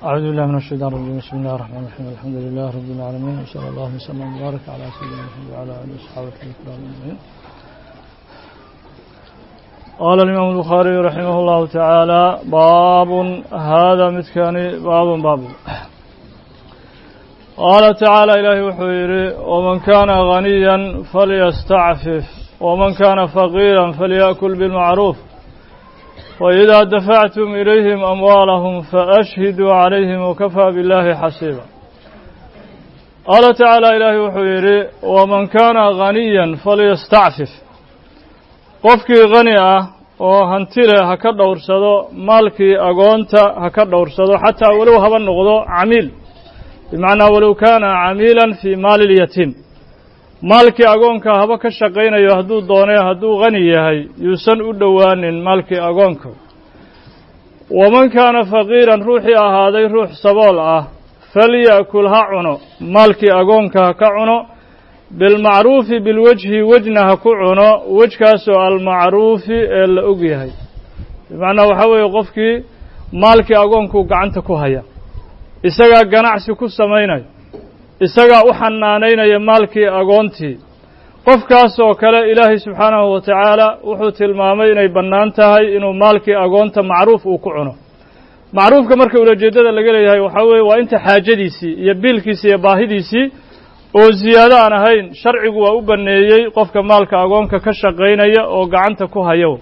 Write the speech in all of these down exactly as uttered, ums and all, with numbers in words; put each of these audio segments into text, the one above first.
أعوذ بالله من الشيطان الرجيم. بسم الله الرحمن الرحيم. الحمد لله رب العالمين، وصلى الله وسلم وبارك على سيدنا محمد وعلى آله وصحبه الكرام أجمعين. قال الإمام البخاري رحمه الله تعالى: باب هذا متكاني باب باب. قال تعالى: إلهي وحيري: ومن كان غنيا فليستعفف ومن كان فقيرا فليأكل بالمعروف وإذا دفعتم إليهم أموالهم فأشهدوا عليهم وكفى بالله حسيبا. قال تعالى: إلهي وحيري: ومن كان غنيا فليستعفف. qofkii غني ah oo hanti leh ha ka dhowrsado maalkii agoonta ha ka dhowrsado xataa walow haba noqdo camiil, bimacnaa walow kaana camiilan fii maali اlyatiim. maalkii agoonka haba ka shaqaynayo hadduu doonay hadduu غani yahay yuusan u dhowaanin maalkii agoonka. waman kaana faqiiran ruuxii ahaaday ruux sabool ah falya'kul ha cuno maalkii agoonka ha ka cuno bilmacruufi bilwejhi wejna ha ku cuno, wejkaasoo almacruufi ee la og yahay. bimacnaa waxaa weeye qofkii maalkii agoonkuu gacanta ku haya, isagaa ganacsi ku samaynayo, isagaa u xanaanaynaya maalkii agoontii. qofkaasoo kale ilaahay subxaanahu wa tacaala wuxuu tilmaamay inay bannaan tahay inuu maalkii agoonta macruuf uu ku cuno. macruufka marka ulajeeddada laga leeyahay waxaa weeye waa inta xaajadiisii iyo biilkiisii iyo baahidiisii oo ziyaado aan ahayn sharcigu waa u banneeyey qofka maalka agoonka ka shaqaynaya oo gacanta ku hayo.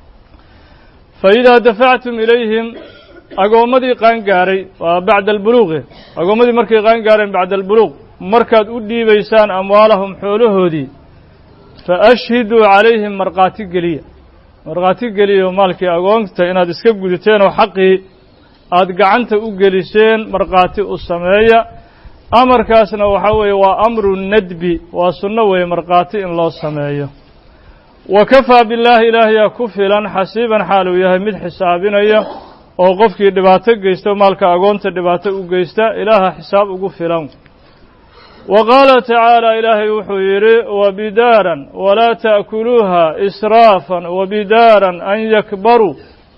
fa idaa dafactum ilayhim, agoommadii qaangaaray waa bacda albuluuqi, agoommadii markay qaangaareen bacda albuluuq, markaad u dhiibaysaan amwaalahum xoolahoodii, fa ashhiduu calayhim markhaati geliya. markhaati geliyo maalkii agoonta inaad iska gudateen oo xaqii aad gacanta u geliseen markhaati u sameeya. amarkaasna waxaa weeye waa amru nadbi, waa sunno weeye markhaati in loo sameeyo. wa kafaa billaahi ilaahiyaa ku filan xasiiban xaal uu yahay mid xisaabinaya oo qofkii dhibaato geysta maalka agoonta dhibaato u geysta ilaaha xisaab ugu filan. wa qaala tacaala ilaahay wuxuu yidhi: wabidaaran walaa ta'kuluuha israafan wabidaaran an yakbaruu.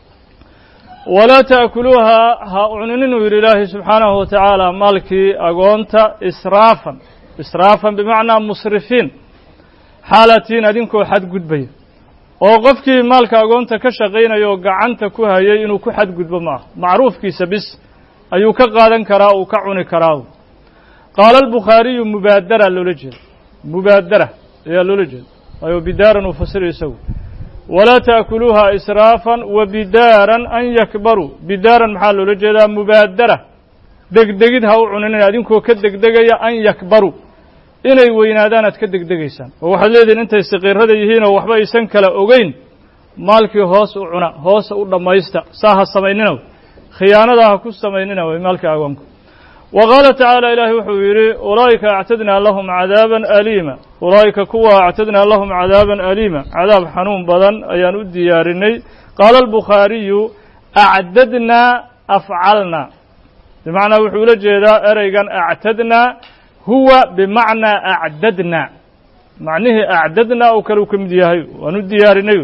walaa ta'kuluuha ha cuninin uu yidhi ilaahay subxaanahu wa tacaala maalkii agoonta israafan, israafan bimacnaa musrifiin, xaalatiin adinkoo xadgudbaya. oo qofkii maalka agoonta ka shaqaynaya oo gacanta ku hayay inuu ku xadgudbo ma aha, macruufkiisa bis ayuu ka qaadan karaa, uu ka cuni karaa. qaala albukhaariyu mubaadara loola jeeda, mubaadara ayaa loola jeeda, waayo bidaaran uu fasira isagu. walaa ta'kuluuha israafan wa bidaaran an yakbaruu. bidaaran maxaa loola jeedaa? mubaadara, degdegid ha u cuninin adinkoo ka degdegaya an yakbaruu, inay weynaadaan aad ka degdegaysaan. oo waxaad leedihin intay saqiirada yihiin oo waxba aysan kala ogeyn, maalkii hoos u cuna, hoosa u dhammaysta, saa ha samaynina, khiyaanadaa ha ku samaynina way maalkii agoonka. wa qaala tacaala ilaahay wuxuu yidhi: ulaa'ika actadnaa lahum cadaaban aliima. ulaa'ika kuwa actadnaa lahum cadaaban aliima, cadaab xanuun badan ayaan u diyaarinay. qaala albukhaariyu acdadnaa afcalnaa, bimacnaa wuxuu ula jeedaa ereygan actadnaa huwa bimacnaa acdadnaa, macnihii acdadnaa oo kale uu ka mid yahay, waan u diyaarinay.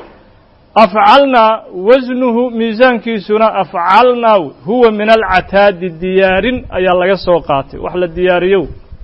afcalnaa wasnuhu miisaankiisuna afcalnaa huwa min alcataadi, diyaarin ayaa laga soo qaatay, wax la diyaariyo.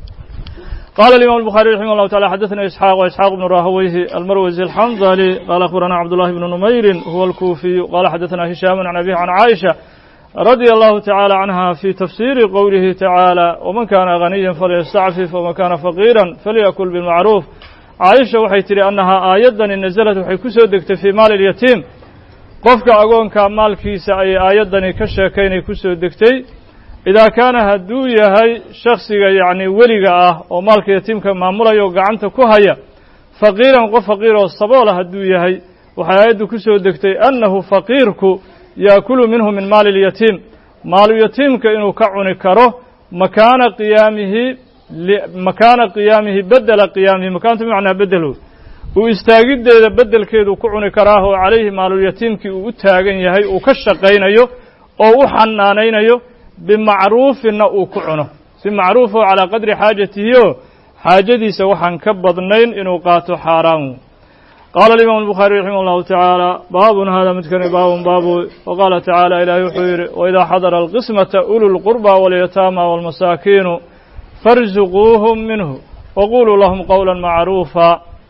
qaala الإمام البخاري رحimه الله تعالى: xadaثna إسحاaq وإسحاaq بن rahawayhi almarwزي الxanظلي qala أخبرna cبداللahi بن نmayri huwa الكuufiyu qala xadaثna هisham عن أbيه عن cائشha رضي الله تعالى عنها في تفسير قوله تعالى: ومن كان غنيا فليستعفف ومن كان فقيرا فليأكل بالمعروف. caaisha waxay tidhi annahaa aayaddani nasalad waxay ku soo degtay fii maali اlyatiim, qofka agoonka maalkiisa ayay aayaddani ka sheekaynay ku soo degtay. idaa kaana hadduu yahay shaksiga yacni weliga ah oo maalka yatiimka maamulaya oo gacanta ku haya, faqiiran qof faqiir oo saboola hadduu yahay, waxay aayaddu ku soo degtay annahu faqiirku yaakulu minhu min maali اlyatiim, maalu yatiimka inuu ka cuni karo makaana qiyaamihi makaana qiyaamihi bedela qiyaamihi, makaantu bimacnaa bedelo, uu istaagiddeeda beddelkeedu ku cuni karaa oo calayhi maalulyatiimkii uu u taagan yahay, uu ka shaqaynayo oo u xanaanaynayo, bimacruufinna uu ku cuno, si macruuf oo calaa qadri xaajatihi oo xaajadiisa waxaan ka badnayn inuu qaato xaaraan. قال الإمام البخاري رحمه الله تعالى باب هذا متكن باب باب وقال تعالى إلهي وحير وإذا حضر القسمة أولو القربى واليتامى والمساكين فارزقوهم منه وقولوا لهم قولا معروفا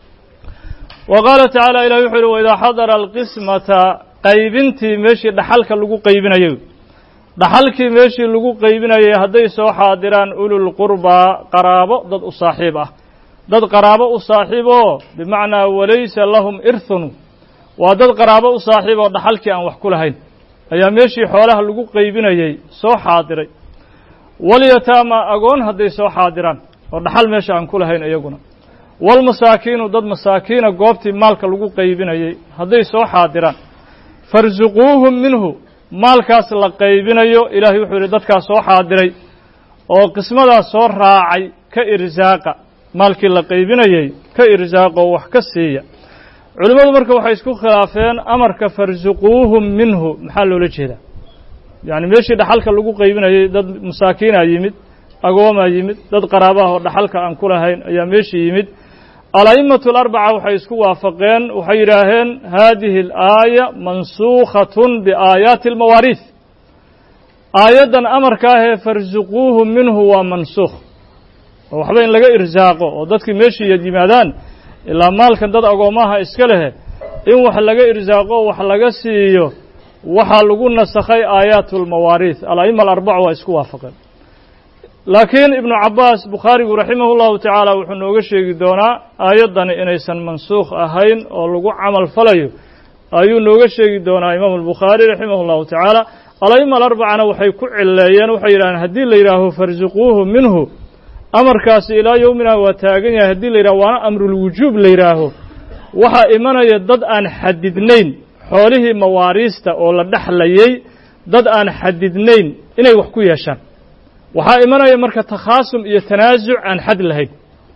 وقال تعالى إلهي وحير وإذا حضر القسمة قيبنتي ماشي دحلك لغو قيبنايو دحلكي ماشي لغو قيبنايو هدي سو حاضران أولو القربى قرابة ضد صاحبه dad qaraabo u saaxiibo bimacnaa walaysa lahum irthun waa dad qaraabo u saaxiibo dhaxalkii aan wax ku lahayn ayaa meeshii xoolaha lagu qaybinayay soo xaadiray walyataama agoon hadday soo xaadiraan oo dhaxal meesha aan ku lahayn iyaguna walmasaakiinu dad masaakiina goobtii maalka lagu qaybinayay hadday soo xaadiraan farsuquuhum minhu maalkaas la qaybinayo ilaahay wuxuu yidhi dadkaas soo xaadiray oo qismadaas soo raacay ka irsaaqa maalkii la qaybinayay ka irsaaqoo wax ka siiya culimmadu marka waxay isku khilaafeen amarka farsuquuhum minhu maxaa loola jeedaa yacni meeshii dhaxalka lagu qaybinayay dad masaakiinaa yimid agoomaa yimid dad qaraabaha oo dhaxalka aan ku lahayn ayaa meeshii yimid al-a'immatu alarbaca waxay isku waafaqeen waxay yidhaaheen haadihi alaaya mansuukhatun biaayaati almawaariis aayaddan amarka ahee farsuquuhum minhu waa mansuukh oo waxba in laga irsaaqo oo dadkii meeshii yimaadaan ilaa maalkan dad agoomaha iska leh in wax laga irsaaqo wax laga siiyo waxaa lagu nasakhay aayaatu lmawaariis al-a'imma alarbaca waa isku waafaqeen laakiin ibnu cabbaas bukhaarigu raximahu llahu tacaala wuxuu nooga sheegi doonaa aayaddani inaysan mansuukh ahayn oo lagu camal falayo ayuu nooga sheegi doonaa imaamu albukhaari raximahu llahu tacaala al-a'imma alarbacana waxay ku cileeyeen waxay yidhahdeen haddii la yidhaaho farsuquuhu minhu amarkaasi ilaa yowmina waa taagan yahay haddii la yidhaho waana amrulwujuub la yidhaaho waxaa imanaya dad aan xadidnayn xoolihii mawaariista oo la dhexlayay dad aan xadidnayn inay wax ku yeeshaan waxaa imanaya marka takhaasum iyo tanaasuc aan xad lahayn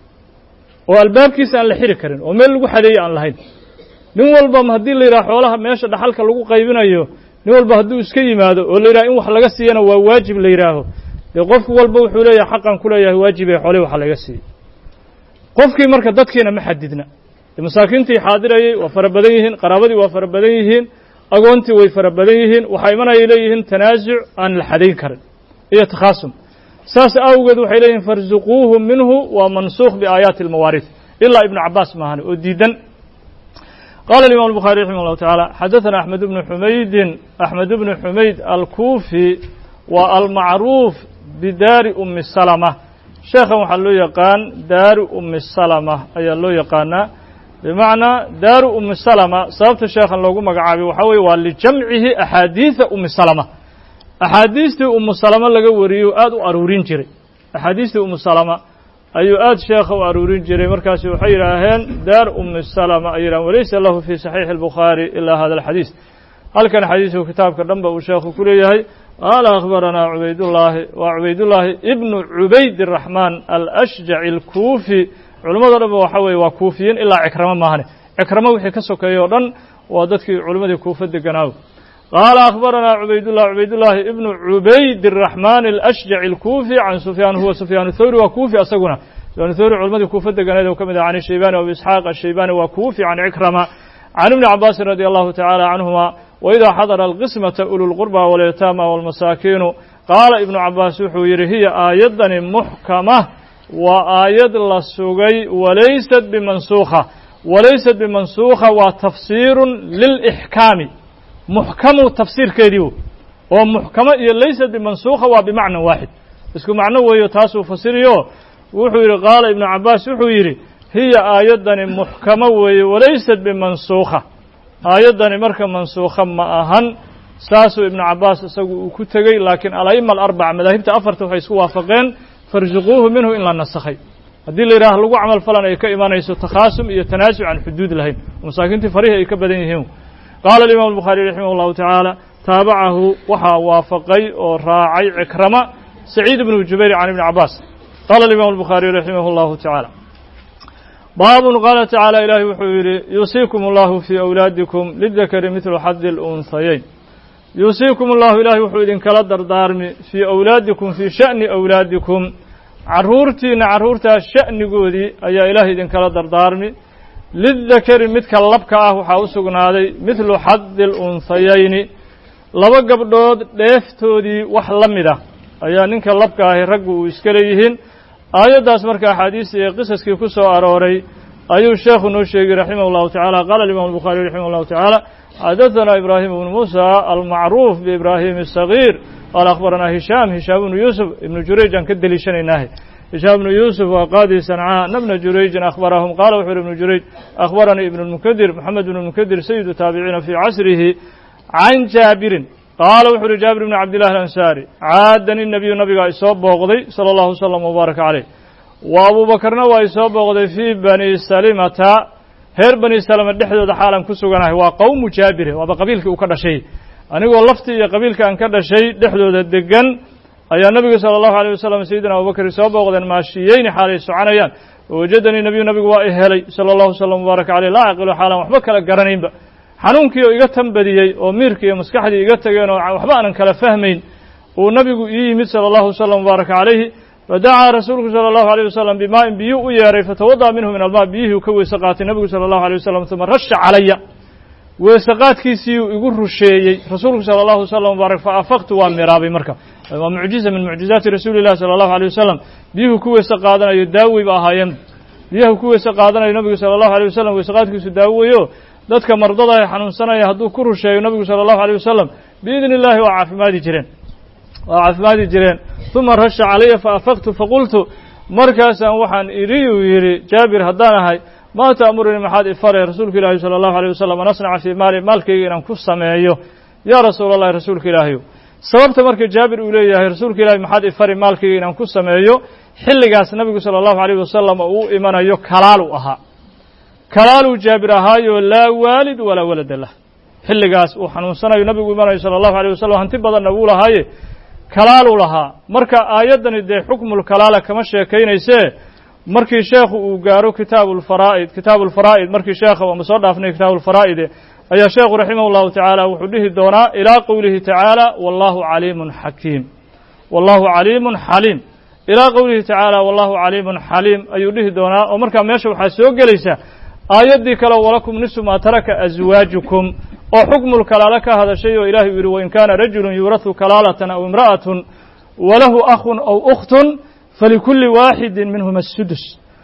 oo albaabkiisa aan la xiri karin oo meel lagu xadeeye aan lahayn nin walba haddii la yidhaho xoolaha meesha dhaxalka lagu qaybinayo nin walba hadduu iska yimaado oo la yidhaho in wax laga siiyana waa waajib la yidhaaho dee qofku walba wuxuu leeyahay xaqan ku leeyahay waajib ee xoolihii waxa laga siiyey qofkii marka dadkiina ma xadidna masaakiintii xaadirayay waa fara badan yihiin qaraabadii waa fara badan yihiin agoontii way fara badan yihiin waxaa imanayay leeyihiin tanaasuc aan la xadayn karin iyo takhaasum saas awgeed waxay leeyihiin farsuquuhum minhu waa mansuukh biaayaati almawaariis ilaa ibnu cabbaas maahan oo diidan قال الإمام البخاري رحمه الله تعالى حدثنا أحمد بن حميد أحمد بن حميد الكوفي والمعروف بدار أم السلمة شيخا waxaa loo yaqaan daaru أم السلمة ayaa loo yaqaanaa بمعنى daaru أم السلمة sababta sheekhan loogu magacaabay waxaa weeye waa lijamcihi أxaadiiثa أم سلمة أxaadiistii umu salama laga wariyo aad u aruurin jiray أxaadiistii umu salama ayuu aad sheekha u aruurin jiray markaasi waxay yidhaaheen daar umi salama ay yidhahen walaysa lahu fi saxiixi الbukhaari ilaa hada alxadiis halkan xadiisku kitaabka dhanba uu sheekhu ku leeyahay qaala akhbaranaa cubaydullaahi waa cubaydullaahi ibnu cubayd الraxmaan alashjaci اlkuufi culimmado dhanba waxa weeye waa kuufiyiin ilaa cikramo maahane cikramo wixii ka sokeeyey o dhan waa dadkii culimmadii kuufa deganaaw qaala akhbaranaa cubaydullah cubaydullaahi ibnu cubayd الraxmaan alashjaci اlkuufi can sufyaan huwa sufyaan thawri waa kuufi asaguna sufyaan thawri culimadii kuufa deganeed oo ka mid ah can shaybani abi isxaaq ashaybani waa kuufi can cikrama can ibni cabaasin radi allahu tacaala canhuma waidaa xadara alqismata ulu lqurba walyataama walmasaakiinu qaala ibnu cabbaas wuxuu yidhi hiya aayaddani muxkama waa aayad la sugay walaysat bimansuukha walaysat bimansuukha waa tafsiirun lilixkaami muxkamu tafsiirkeedii oo muxkamo iyo laysat bimansuukha waa bimacna waaxid isku macno weeyo taasuu fasiriyo wuxuu yidhi qaala ibnu cabbaas wuxuu yidhi hiya aayaddani muxkamo weeye walaysat bimansuukha aayaddani marka mansuukha ma ahan saasuu ibnu cabbaas isagu uu ku tegey laakiin al-a'imma alarbaca madaahibta afarta waxay isku waafaqeen farsuquuhu minhu in la nasakhay haddii la yidhaha lagu camal falan ay ka imanayso takhaasum iyo tanaasuc aan xuduud lahayn oo masaakiintii farihii ay ka badan yihiin qaala alimaam albukhaari raximah allahu tacaala taabacahu waxaa waafaqay oo raacay cikrama saciid ibnu jubayr can ibni cabbaas qaala alimaam albukhaari raximah allahu tacaala baabun qaala tacaala ilaahay wuxuu yidhi yuusiikum allahu fii awlaadikum lidakari midlu xadi lunhayayn yuusiikum allahu ilaahay wuxuu idinkala dardaarmi fii awlaadikum fii sha'ni awlaadikum carruurtiinna carruurtaas sha'nigoodii ayaa ilaahay idinkala dardaarmi lidakari midka labka ah waxaa u sugnaaday midlu xadi اlunsayayni laba gabdhood dheeftoodii wax la mid ah ayaa ninka labka ahi raggu uu iska leeyihiin aayaddaas marka axaadiistii ee qisaskii ku soo arooray ayuu sheekhu noo sheegay raximah اllahu tacala qaala imam الbukhariي raximah اllahu taعala xadaثana ibrahim bnu musa almacruuf biibrahim الصaغيir qaala akhbarana hishaam hishaam bnu yuusuf ibnu jurayj aan ka deliishanaynaah hishaam bnu yuusuf waa qaadi sancaa ana bna jurayjin akhbarahum qaala wuxuu yhi ibnu jurayj akhbaranii ibn اlmunkadir moxamed bn اlmunkadir sayidu taabiciina fii casrihi can jaabirin qaala wuxuu uhi jaabir bn cabdillahi alansaari caadani nabiyu nabigaa isoo booqday sala allahu wasalam wbaaraka caleyh wa abuubakarna waa isoo booqday fii bani salimata reer bani salama dhexdooda xaalan ku suganahay waa qowmu jaabire waaba qabiilkii uu ka dhashay anigoo laftii iyo qabiilka aan ka dhashay dhexdooda degan ayaa nabigu sala allahu aleyh wasalam sayidina abubakar isoo booqdeen maashiyeyni xaalay soconayaan wawajadanii nabiyu nabigu waa i helay sala allahu wasalam wbaaraka caleyh laa aqilu xaalan waxba kala garanaynba xanuunkii oo iga tanbadiyey oo miirkii iyo maskaxdii iga tageen oo waxba aanan kala fahmayn uu nabigu ii yimid sala allahu wasalam wbaaraka calayhi fadacaa rasuulku sala allahu alayh wasalam bimaa'in biyuu u yeeray fatawada'a minhu min almaa biyihii u ka weyse qaatay nabigu sala allahu alayh wasalam uma rasha calaya weyse qaadkiisiiyuu igu rusheeyey rasuulku sala allahu wasalam wbaarak fa afaqtu waa miraabay marka waa mucjiza min mucjizaati rasuuli llahi sala allahu alayh wasalam biyuhu ku weyse qaadanayo daaweyba ahaayeen biyahu ku weyse qaadanayo nabigu sala allahu alayh wasalam weyse qaadkiisu daaweeyo dadka mardada ay xanuunsanaya hadduu ku rusheeyo nabigu sala allahu alayh wasalam biidni illahi waa caafimaadi jireen waa caafimaadi jireen uma rasha calaya faafaqtu faqultu markaasaan waxaan idhi uu yidhi jaabir haddaan ahay maa ta'murunii maxaad ifare rasuulka ilaahi sala allahu alayh wasalam an asnaca fii maali maalkayga inaan ku sameeyo yaa rasuula allahi rasuulka ilaahiyo sababta marka jaabir uu leeyahay rasuulka ilahi maxaad ifari maalkayga inaan ku sameeyo xilligaas nabigu sala allahu alayh wasalam oo uu imanayo kalaalu ahaa kalaaluu jaabir ahaayo laa waalid walaa walada lah xilligaas uu xanuunsanayo nabigu imanayo sala allahu alayh wasalam hanti badanna wuu lahaaye kalaaluu lahaa marka aayaddani dee xukmulkalaala kama sheekaynaysee markii sheekhu uu gaaro kitaabu lfaraa'id kitaabu lfaraa'id markii sheekha ama soo dhaafnay kitaabu lfaraa'ide ayaa sheekhu raximah llahu tacaala wuxuu dhihi doonaa ilaa qowlihi tacaala wallahu caliimun xakiim wallahu caliimun xaliim ilaa qowlihi tacaala wallahu caliimun xaliim ayuu dhihi doonaa oo markaa meesha waxaa soo gelaysa aayaddii kale walakum nisu maa taraka aswaajukum oo xukmul kalaala ka hadashay oo ilahay uu yidhi wain kaana rajulun yuurahu kalaalatan aw imra'atun walahu akhun aw ukhtun falikulli waaxidin minhuma asudus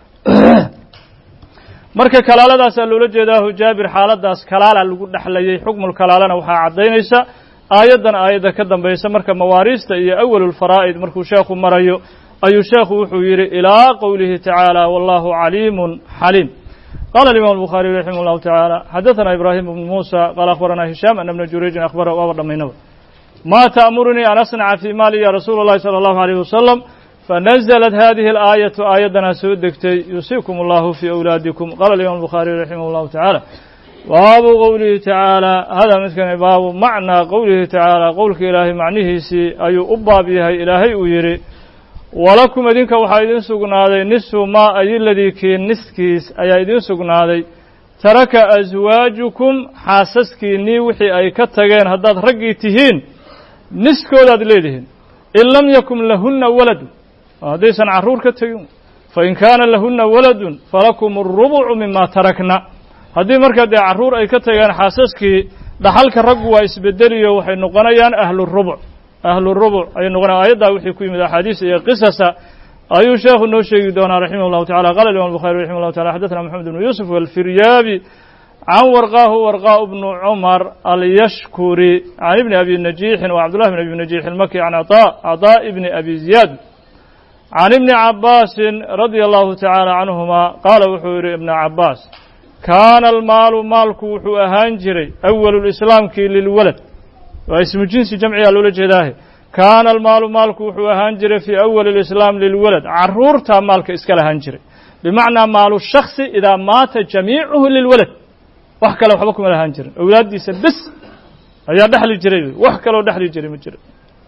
marka kalaaladaasaa loola jeedaahu jaabir xaaladdaas kalaala lagu dhexlayay xukmul kalaalana waxaa caddaynaysa aayaddan aayadda ka dambaysa marka mawaariista iyo awalulfaraa'id markuu sheekhu marayo ayuu sheekhu wuxuu yidhi ilaa qowlihi tacaala wallahu caliimun xaliim قال الإمام البخاري رحمه الله تعالى حدثنا إبراهيم بن موسى قال أخبرنا هشام أن ابن جريج أخبره وأبدا منه ما تأمرني أن أصنع في مالي يا رسول الله صلى الله عليه وسلم فنزلت هذه الآية آية سودكتي يوصيكم الله في أولادكم قال الإمام البخاري رحمه الله تعالى باب قوله تعالى هذا مثل باب معنى قوله تعالى قولك إلهي معنيه سي أي أبا بها إلهي ويري walakum idinka waxaa idin sugnaaday nisu maa ay ladii kii niskiis ayaa idin sugnaaday taraka aswaajukum xaasaskiinnii wixii ay ka tageen haddaad raggii tihiin niskoodaad leedihiin in lam yakun lahunna waladun haddaysan carruur ka tegin fain kaana lahunna waladun falakum arubucu mima tarakna haddii markaa dee carruur ay ka tageen xaasaskii dhaxalka raggu waa isbedeliyo waxay noqonayaan ahlurubuc ahlurubuc ayay noqonaya aayaddaa wixii ku yimid axaadiis iyo qisasa ayuu sheekhu noo sheegi doonaa raximah llahu tacala qala imam الbukhari raximah llahu taala xadaثna moxamed bnu yuusuf walfiryaabi can warqaahu warqaa bnu cumar alyashkuri can ibni abi najiixin wa cabdullahi bn abi najiix ilmaki can caطa caطaa ibni abi ziyaad can ibni cabaasin radia allahu tacaala canhuma qaala wuxuu yidhi ibna cabaas kaana almaalu maalku wuxuu ahaan jiray awalu lislaamkii lilwalad waa ismu jinsi jamcigaa loola jeedaahe kaana almaalu maalku wuxuu ahaan jiray fii awali lislaam lilwalad carruurtaa maalka iska lahaan jiray bimacnaa maalu shaksi idaa maata jamiicuhu lilwalad wax kale waxba kuma lahaan jirin awlaaddiisa bes ayaa dhexli jiray wax kaloo dhexli jiray ma jira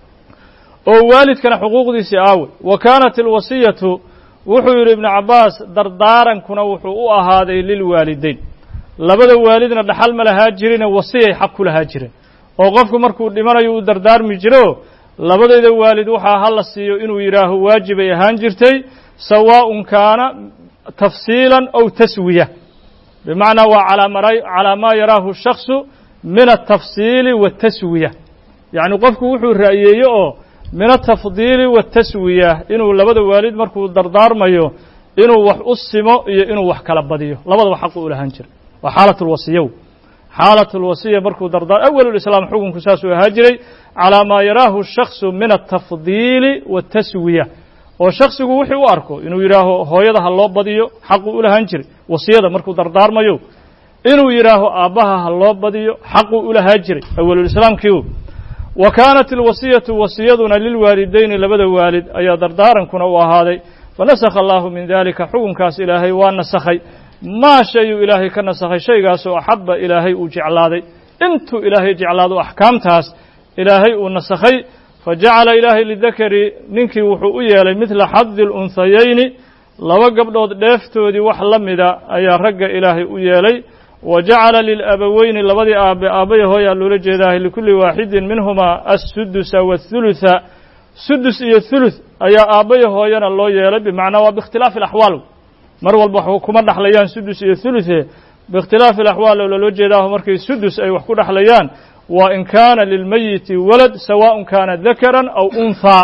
oo waalidkana xuquuqdiisii aawey wa kaanat alwasiyatu wuxuu yidhi ibnu cabbaas dardaarankuna wuxuu u ahaaday lilwaalidayn labada waalidna dhaxal ma lahaa jirine wasiyay xaq ku lahaa jireen oo qofku markuu dhimanayo uu dardaarmi jiro labadayda waalid waxaa ha la siiyo inuu yidhaaho waajibay ahaan jirtay sawaa'un kaana tafsiilan aw taswiya بمعنى وعلى ما يراه الشخص من التفصيل والتسوية يعني قفك وحو رأيه من التفضيل والتسوية إنه لبدا والد مركو دردار مايو إنه وح أسمو إنه وح كلبديو لبدا وحقه لهانجر وحالة الوصية حالة الوصية مركو دردار أول الإسلام حكم كساس هاجري على ما يراه الشخص من التفضيل والتسوية وشخص وحي واركو إنه يراه هويده الله بديو حقه لهانجر وصية مركو دردار مايو إنه يراه آبها الله بديو حقه لهاجري أول الإسلام كيو وكانت الوصية وصيتنا للوالدين لبدا والد أي دردارا كنا وهذا فنسخ الله من ذلك حكم كاس إلهي ونسخي ما شيء إلهي كنسخي شيء قاسو أحب إلهي وجعلاذي انتو إلهي جعلاذو أحكام تاس إلهي ونسخي فجعل إلهي للذكر ننكي وحوئي مثل حظ الأنثيين لو قبضوا ديفتو دي وحلمدا أي رق إلهي ويالي وجعل للأبوين لبدي آب آبيه هو يالولي جيداه لكل واحد منهما السدس والثلث سدس إيه الثلث أي آبيه هو يانا الله يالي بمعنى وباختلاف الأحوال مر والبحو كما نحليان سدس إيه الثلث باختلاف الأحوال لولي جيداه مركي سدس أي وحكو نحليان وإن كان للميت ولد سواء كان ذكرا أو أنثى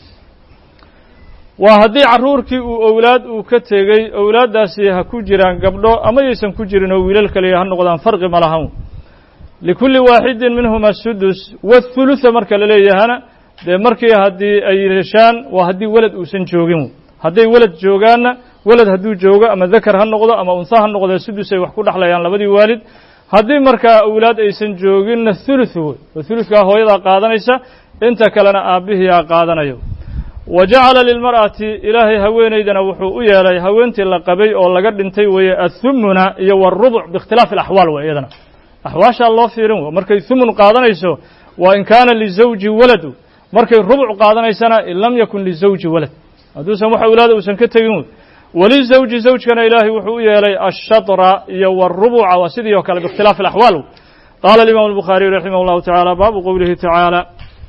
وهدي عروركي أولاد وكتغي أولاد داسي هكو جيران قبلو أما يسن كو جيران ويلالك ليهان نقضان فرق ملهم لكل واحد منهما السدس والثلث مركا لليهانا دي مركي هدي أي رشان وهدي ولد وسن جوغيمو هدي ولد جوغانا ولد هدو جوغا أما ذكر هالنقضة أما أنثى هالنقضة السدس يوحكو لحليان لبدي والد هدي مركا أولاد أيسن جوغين الثلث والثلث هو يضا قادنيسا انت كلنا آبه يا قادنيو وجعل للمرأة إلهي هوين إذن وحو إيالي هوينتي اللقبي أو اللقد انتي وي الثمنا يو الربع باختلاف الأحوال وإذن أحواش الله في رمو مركي ثمن قادنا يسو وإن كان للزوج ولد مركي الربع قادنا يسنا إن لم يكن للزوج ولد هدو سموح أولاده وسنكتغيمون وللزوج زوج كان إلهي وحو إيالي الشطر يو الربع وسيدي وكال باختلاف الأحوال قال الإمام البخاري رحمه الله تعالى باب قوله تعالى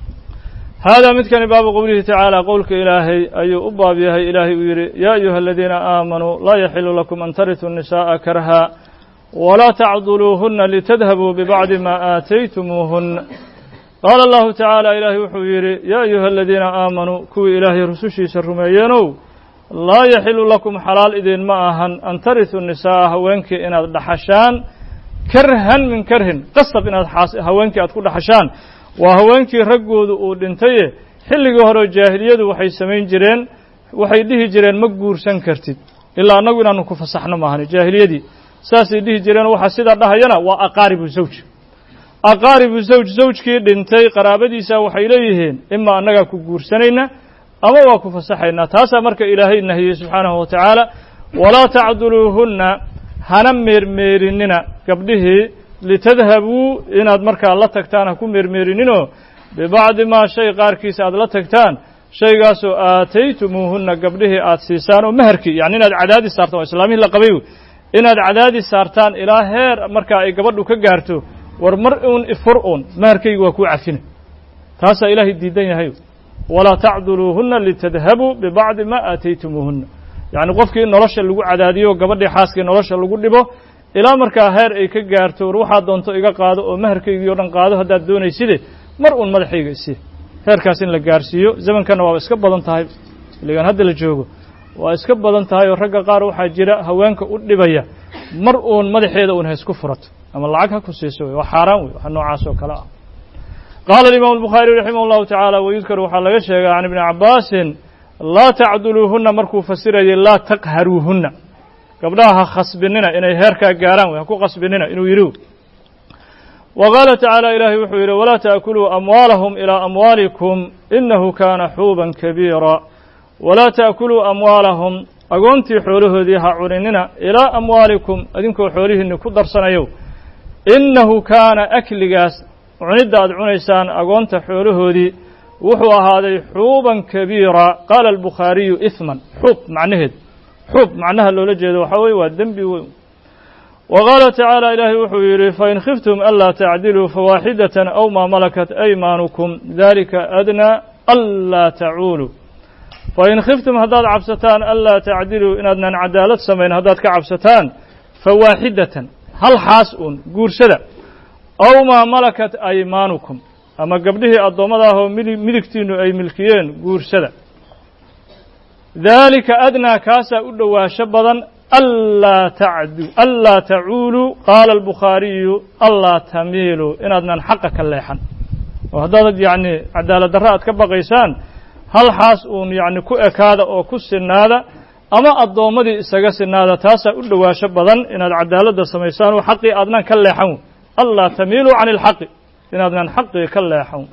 هذا مثل باب قوله تعالى قولك إلهي أي أباب يا إلهي ويري يا أيها الذين آمنوا لا يحل لكم أن ترثوا النساء كرها ولا تعضلوهن لتذهبوا ببعض ما آتيتموهن قال الله تعالى إلهي وحويري يا أيها الذين آمنوا كوي إلهي رسوشي سرميانو لا يحل لكم حلال إذن معهن أن ترثوا النساء هوانك إن دحشان كرها من كرهن قصب إن هوانك أتكون دحشان وهوانك رجود ودنتيه حلقه هرو الجاهلية وحي سمين جيرين وحي ديه جيرين مقبور سنكرتد إلا أنه أنه كفصحنا معهن الجاهلية دي ساسي ديه جيرين وحسيد الله ينا وأقارب الزوج أقارب الزوج زوج كي دنتي قرابة سا وحي ليهين إما أنك كقبور سنين أما وكفصحنا تاسا مرك إلهي النهي سبحانه وتعالى ولا تعدلوهن هنمر ميرننا قبله لتذهبوا إن أدمرك الله تكتان هكو مرميرينينو ببعض ما شيء قاركيس أد الله تكتان شيء قاسو آتيتموهن قبله آتسيسان ومهركي يعني إن العداد سارتان وإسلامي لقبيو إن العداد سارتان إلى هير مركا أي قبضو كقارتو ورمرئون إفرؤون مهركي وكو عفين تاسا إلهي الديدين هيو ولا تعدلوهن لتذهبوا ببعض ما آتيتموهن يعني قفكي نرش اللقو عداديو قبضي حاسكي نرش اللقو لبو ilaa markaa heer ay ka gaarto ruuxaad doonto iga qaado oo maharkayga oo dhan qaado haddaad doonayside mar uun madaxayga isii heerkaas in la gaarsiiyo zamankana waa iska badan tahay iligan hadda la joogo waa iska badan tahay oo ragga qaar waxaa jira haweenka u dhibaya mar uun madaxeeda uun haysku furato ama lacag ha ku siiso waa xaaraan wey waxa noocaas oo kale ah qaala الإمام البخاري رحمه الله تعالى ويذكر waxaa laga sheegaa can ibn Abbas la ta'duluhunna markuu fasirayay la taqharuhunna قبلها خصبننا إن هيركا جاران ويكون خصبننا إنه يرو وقال تعالى إلهي وحير ولا تأكلوا أموالهم إلى أموالكم إنه كان حوبا كبيرا ولا تأكلوا أموالهم أقونتي حوله ذيها عرننا إلى أموالكم أدنكو حوله إنه كدر سنيو إنه كان أكل جاس عند عنيسان أقونت حوله ذي وحو هذا حوبا كبيرا قال البخاري إثما حوب معنه حب معناها لو لجد وحوي والذنب وقال تعالى إلهي وحويري فإن خفتم ألا تعدلوا فواحدة أو ما ملكت أيمانكم ذلك أدنى ألا تعولوا فإن خفتم هداد عبستان ألا تعدلوا إن أدنى عدالة سمين هداد كعبستان فواحدة هل حاسون قرشدا أو ما ملكت أيمانكم أما قبله الضمضة ملكتين أي ملكيين قرشدا ذلك أدنى كاسا أدوا شبضا ألا تعدوا ألا تعولوا قال البخاري ألا تميلوا إن أدنى حقك الليحن وهذا يعني عدالة درات كبغيسان هل حاسون يعني كو أكاد أو كسن هذا أما الضومدي إساقسن هذا تاسا أدوا شبضا إن العدالة سميسان وحقي أدنى كالليحن ألا تميلوا عن الحق إن أدنى حقي كالليحن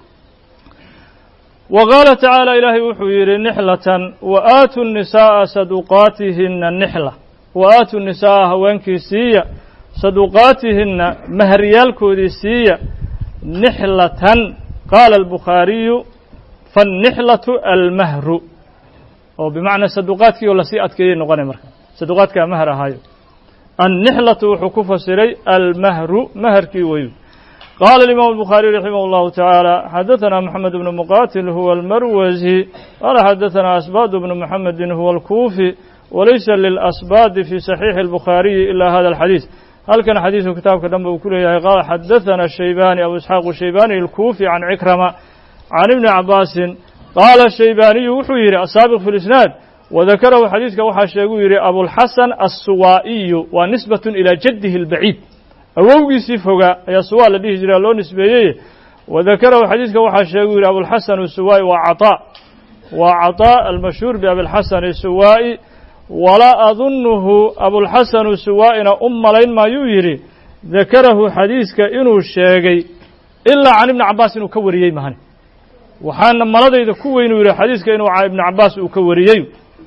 وقال تعالى إلهي وحوير نحلة وآتوا النساء صدقاتهن النحلة وآتوا النساء هوانكي سيئة صدقاتهن مهريالكو دي سيئة نحلة قال البخاري فالنحلة المهر وبمعنى صدقاتك ولا سيئتك نغني مركا صدقاتك مهر هاي النحلة وحكوف سري المهر مهركي ويو قال الإمام البخاري رحمه الله تعالى حدثنا محمد بن مقاتل هو المروزي قال حدثنا أسباد بن محمد هو الكوفي وليس للأسباد في صحيح البخاري إلا هذا الحديث هل كان حديث كتاب كدام بكله قال حدثنا الشيباني أبو إسحاق الشيباني الكوفي عن عكرمة عن ابن عباس قال الشيباني وحوير السابق في الإسناد وذكره حديث كوحاشيغوير أبو الحسن السوائي ونسبة إلى جده البعيد أووغي سيفوغا يا سؤال الذي هجرى له نسبيه وذكره حديث كوحاشيغوير أبو الحسن السوائي وعطاء وعطاء المشهور بأبو الحسن السوائي ولا أظنه أبو الحسن السوائي أم لين ما يويري ذكره حديث كإنه الشيغي إلا عن ابن عباس إنه كوريي مهني وحان مرض إذا كوين يرى حديث كإنه ابن عباس كوريي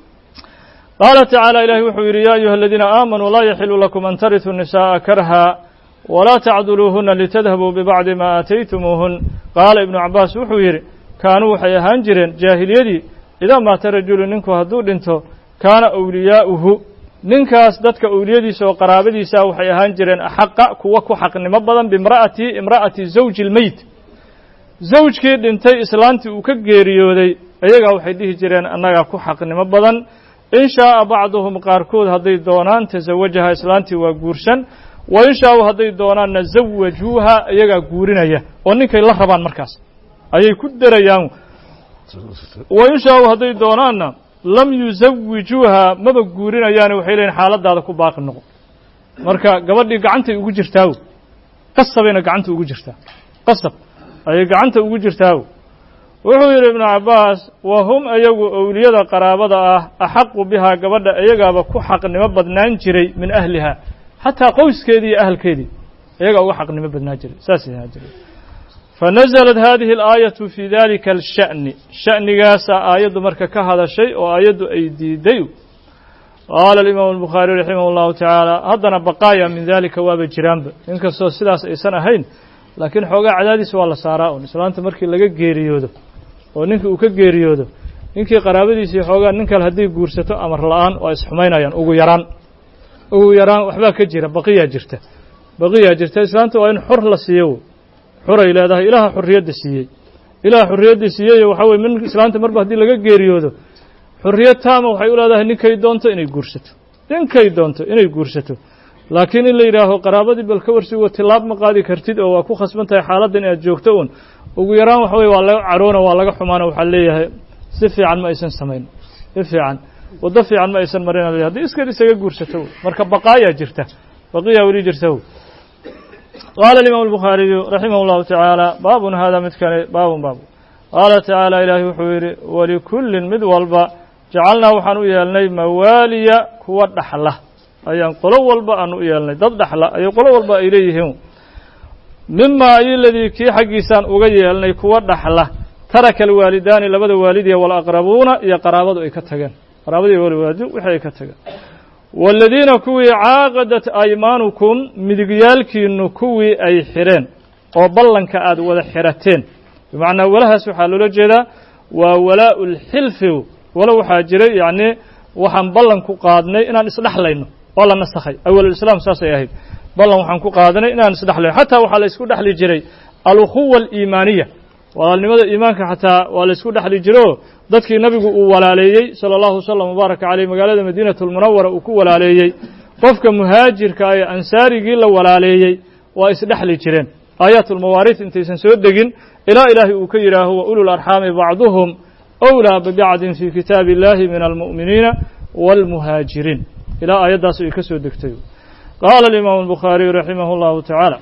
قال تعالى إلهي وحوير يا أيها الذين آمنوا لا يحل لكم أن ترثوا النساء كرها ولا تعدلوهن لتذهبوا ببعض ما آتيتموهن قال ابن عباس وحوير كانوا حيهان جرين جاهليدي إذا ما ترجل ننكو هدود انتو كان أولياؤه ننكاس دتك أوليدي سو قرابدي ساو حيهان جرين أحق كوكو حق نمبضا بامرأتي امرأتي زوج الميت زوج كيد انتي إسلانتي وكجيريودي أيها وحيديه جرين أنها كو حق نمبضا إن شاء بعضهم قاركود هذي دونان تزوجها إسلانتي وقورشن وإن شاء هذي دونان نزوجوها أيها قورينيا ونك الله ربان مركز أي كدر يوم وإن شاء هذي دونان لم يزوجوها ما بقورينيا يعني وحيلين حالات هذا كباق النقو مركا قبل قعنت وجرتاو قصبين قعنت وجرتا قصب أي قعنت وجرتاو وحوير ابن عباس وهم أيغو أولياء قرابة أحق بها قبل أيغا بكو حق نمبض نانجري من أهلها حتى قوس كيدي أهل كيدي أيغا حق نمبض نانجري ساسي نانجري فنزلت هذه الآية في ذلك الشأن شأن قاسا آيات مركة كهذا الشيء وآيات أيدي ديو قال الإمام البخاري رحمه الله تعالى هذا بقايا من ذلك واب الجرامب إنك السلاس أي سنة هين لكن حوغا عدادي سوال ساراء إسلامت مركي لغا geeriyoodo oo ninka uu ka geeriyoodo ninkii qaraabadiisii xoogaa ninka hadii guursato amar la'aan oo isxumaynayaan ugu yaraan ugu yaraan waxba ka jira baqiya jirta baqiya jirta islaanta waa in xor la siiyo xor ay leedahay ilaaha xurriyada siiyay ilaaha xurriyada siiyay waxa weey min islaanta marba hadii laga geeriyoodo xurriyad taama waxay u leedahay ninkay doonto inay guursato ninkay doonto inay guursato laakiin in la yiraahdo qaraabadii bal ka warsi oo tilaab ma qaadi kartid oo waa ku khasbantahay xaaladdan aad joogto uun ugu yaraan waxa weey waa laga caroona waa laga xumaana waxa leeyahay si fiican ma aysan sameyn si fiican wada fiican ma aysan marin hadii iska isaga guursato marka baqaaya jirta baqiya wali jirta قال الإمام البخاري رحمه الله تعالى باب هذا مثل باب باب قال تعالى إلهي وحوير ولكل مد والبا جعلنا وحنو يالني موالي كوى دحله أي قلو والبا أنو يالني ضد دحله أي قلو والبا إليهم مما أي الذي كي حقيسان أغي يالني كوى دحله ترك الوالدان لبد والدي والأقربون يا قرابة إكتغن قرابة والوالد وحي إكتغن والذين كوي عاقدت أيمانكم مدقيالكين كوي أي حرين وبلن كأد ولا حرتين بمعنى ولها سحال لجدا وولاء الحلف ولو حاجري يعني وحن بلن كقادني إن نصلح لينه ولا نسخي أول الإسلام ساسي أهيد بلن وحن كقادني إن نصلح لينه حتى وحال يسكو دحلي جري الأخوة الإيمانية ولماذا إيمانك حتى ولا يسكو دحلي جرو dadkii nabigu uu walaaleyay sallallahu alayhi wasallam mubarak alayhi magaalada Madiinatul Munawwara uu ku walaaleyay qofka muhaajirka ay ansaarigii la walaaleeyay waa isdhaxli jireen aayatul mawaariith intaysan soo degin ilaa ilaahay uu ka yidhaaho wa ulul arxaami bacduhum أولى ببعض في كتاب الله من المؤمنين والمهاجرين إلى آيات سيكسو دكتيو قال الإمام البخاري رحمه الله تعالى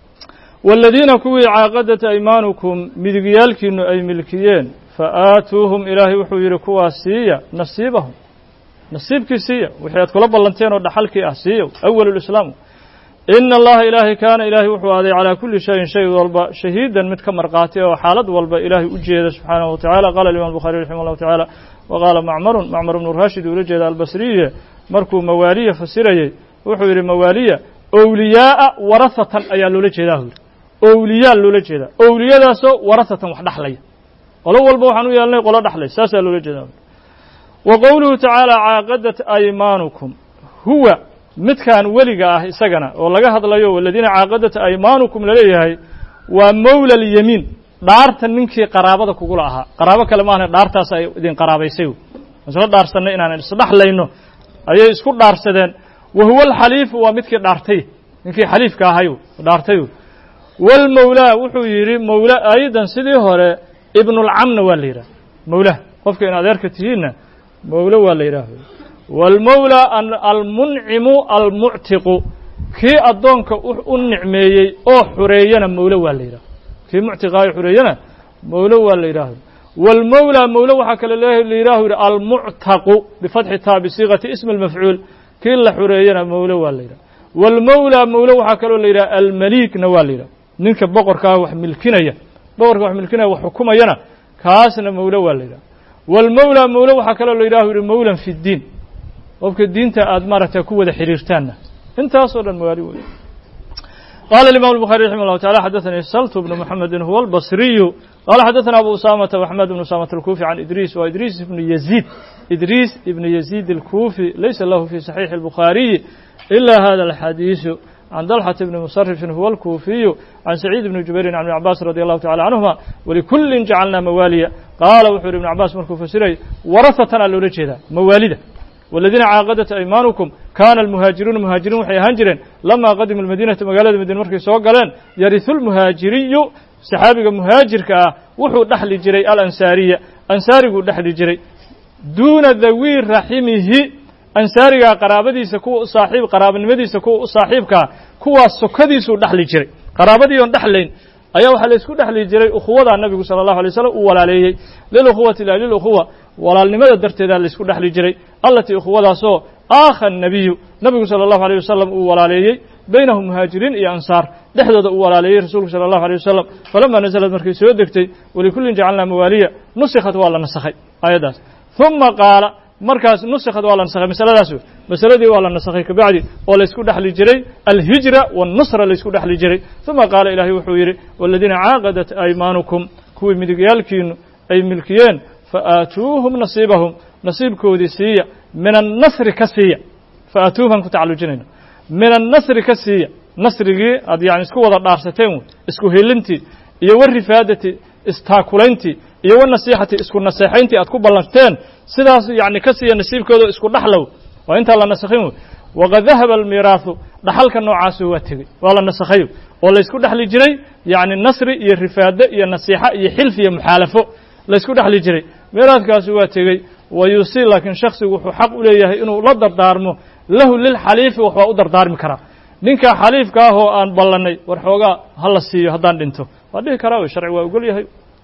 والذين كوي عاقدت أيمانكم مدقيالكين أي ملكيين فآتوهم إلهي وحوير كواسية نصيبهم نصيب كسية وحيات كلاب اللانتين ودحلك أحسية أول الإسلام إن الله إلهي كان إلهي وحوادي على كل شيء شيء والبا شهيدا متكمر قاتئ وحالد والبا إلهي أجيد سبحانه وتعالى قال الإمام البخاري رحمه الله تعالى وقال معمر معمر بن راشد ولجد البصرية مركو موالية فسرية وحوير موالية أولياء ورثة أيا لولجده أولياء لولجده أولياء داسو ورثة وحدحلية ولو والبا وحنو يالني قولا دحلي ساسا لولجده وقوله تعالى عاقدت أيمانكم هو midkaan weliga ah isagana oo laga hadlayo waladiina caaqadata aymaanukum laleeyahay waa mawla alyamiin dhaarta ninkii qaraabada kugula ahaa qaraabo kale maahna dhaartaas ay idin qaraabaysay isla dhaarsanay inaan isdhaxlayno ayay isku dhaarsadeen wa huwa alxaliif waa midkii dhaartay ninkii xaliifka ahayo dhaartay wal mawla wuxuu yiri mawla aydan sidii hore ibnu al-amna waa la yiraahdo mawla qofka in adeerka tihiina mawla waa la yiraahdo والمولى المنعم المعتق كي أدونك النعميي أو حرينا مولى والليرة كي معتقاي حرينا مولى والليرة والمولى مولى وحكى الله الليرة المعتق بفتح التاء بصيغة اسم المفعول كي حرينا مولى والليرة والمولى مولى وحكى الله المليك نواليرة نينك بقر كاه ملكنا بقر كاه ملكنا وحكومة ينا كاسنا مولى والليرة والمولى مولى وحكى الله مولى في الدين وفك الدين تأدمرت كوة حريرتنا انت أصلا الموالي قال الإمام البخاري رحمه الله تعالى حدثني سلط بن محمد هو البصري قال حدثنا أبو أسامة وأحمد بن أسامة الكوفي عن إدريس وإدريس بن يزيد إدريس بن يزيد الكوفي ليس له في صحيح البخاري إلا هذا الحديث عن طلحة بن مصرف هو الكوفي عن سعيد بن جبير عن ابن عباس رضي الله تعالى عنهما ولكل جعلنا مواليا قال وحور ابن عباس مركو فسري ورثتنا لورجه موالده والذين عاقدت أيمانكم كان المهاجرون مهاجرون وحي هنجرين لما قدموا المدينة مقالة المدينة مركز سوى قالان يرث المهاجري صحابي مهاجر كا وحو دحل جري الأنسارية أنساري دحل جري دون ذوي رحمه أنساري قرابدي سكو صاحب قراب المدي سكو صاحب كا كوا سكدي سو دحل جري قرابدي دحلين أيها وحل يسكو دحل جري أخوة النبي صلى الله عليه وسلم ولا عليه للأخوة لا للأخوة ولا لماذا درتي ذا لسكو دحل جري التي أخوة سو آخر النبي نبي صلى الله عليه وسلم ولا عليه بينهم مهاجرين يا أنصار دحدد ولا عليه رسول صلى الله عليه وسلم فلما نزلت مركز سودكتي ولكل جعلنا موالية نسخت ولا نسخت آيات ثم قال مركز نسخت ولا نسخت مسألة داسو مسألة دي ولا نسخت كبعدي ولا يسكو دحل جري الهجرة والنصر اللي يسكو دحل جري ثم قال إلهي وحويري والذين عاقدت أيمانكم كوي مدقيالكين أي ملكيين فآتوهم نصيبهم نصيب كوديسية من النصر كسية فآتوهم كتعلو جنين من النصر كسية نصر يعني اسكو وضع دارستين اسكو هيلنتي يور رفادتي استاكولنتي يور نصيحتي اسكو نصيحينتي اتكو بلانتين سيداس يعني كسية نصيب كودو اسكو دحلو وانت الله نسخين وقد ذهب الميراث دحلك النوعاس هو تغي ولا نسخيو ولا اسكو دحلي جري يعني النصر يا رفاده يا نصيحه يا حلف يا محالفه لا اسكو دحلي جري ميراثكاس هو تغي ويوصي لكن شخص وحو حق وليه إنه لا دردارمه له للحليف وحو دردارم كرا نينك حليف كاهو أن بلني ورحوغا هلا سيو هدان دينتو وده كرا وشرع ويقول يه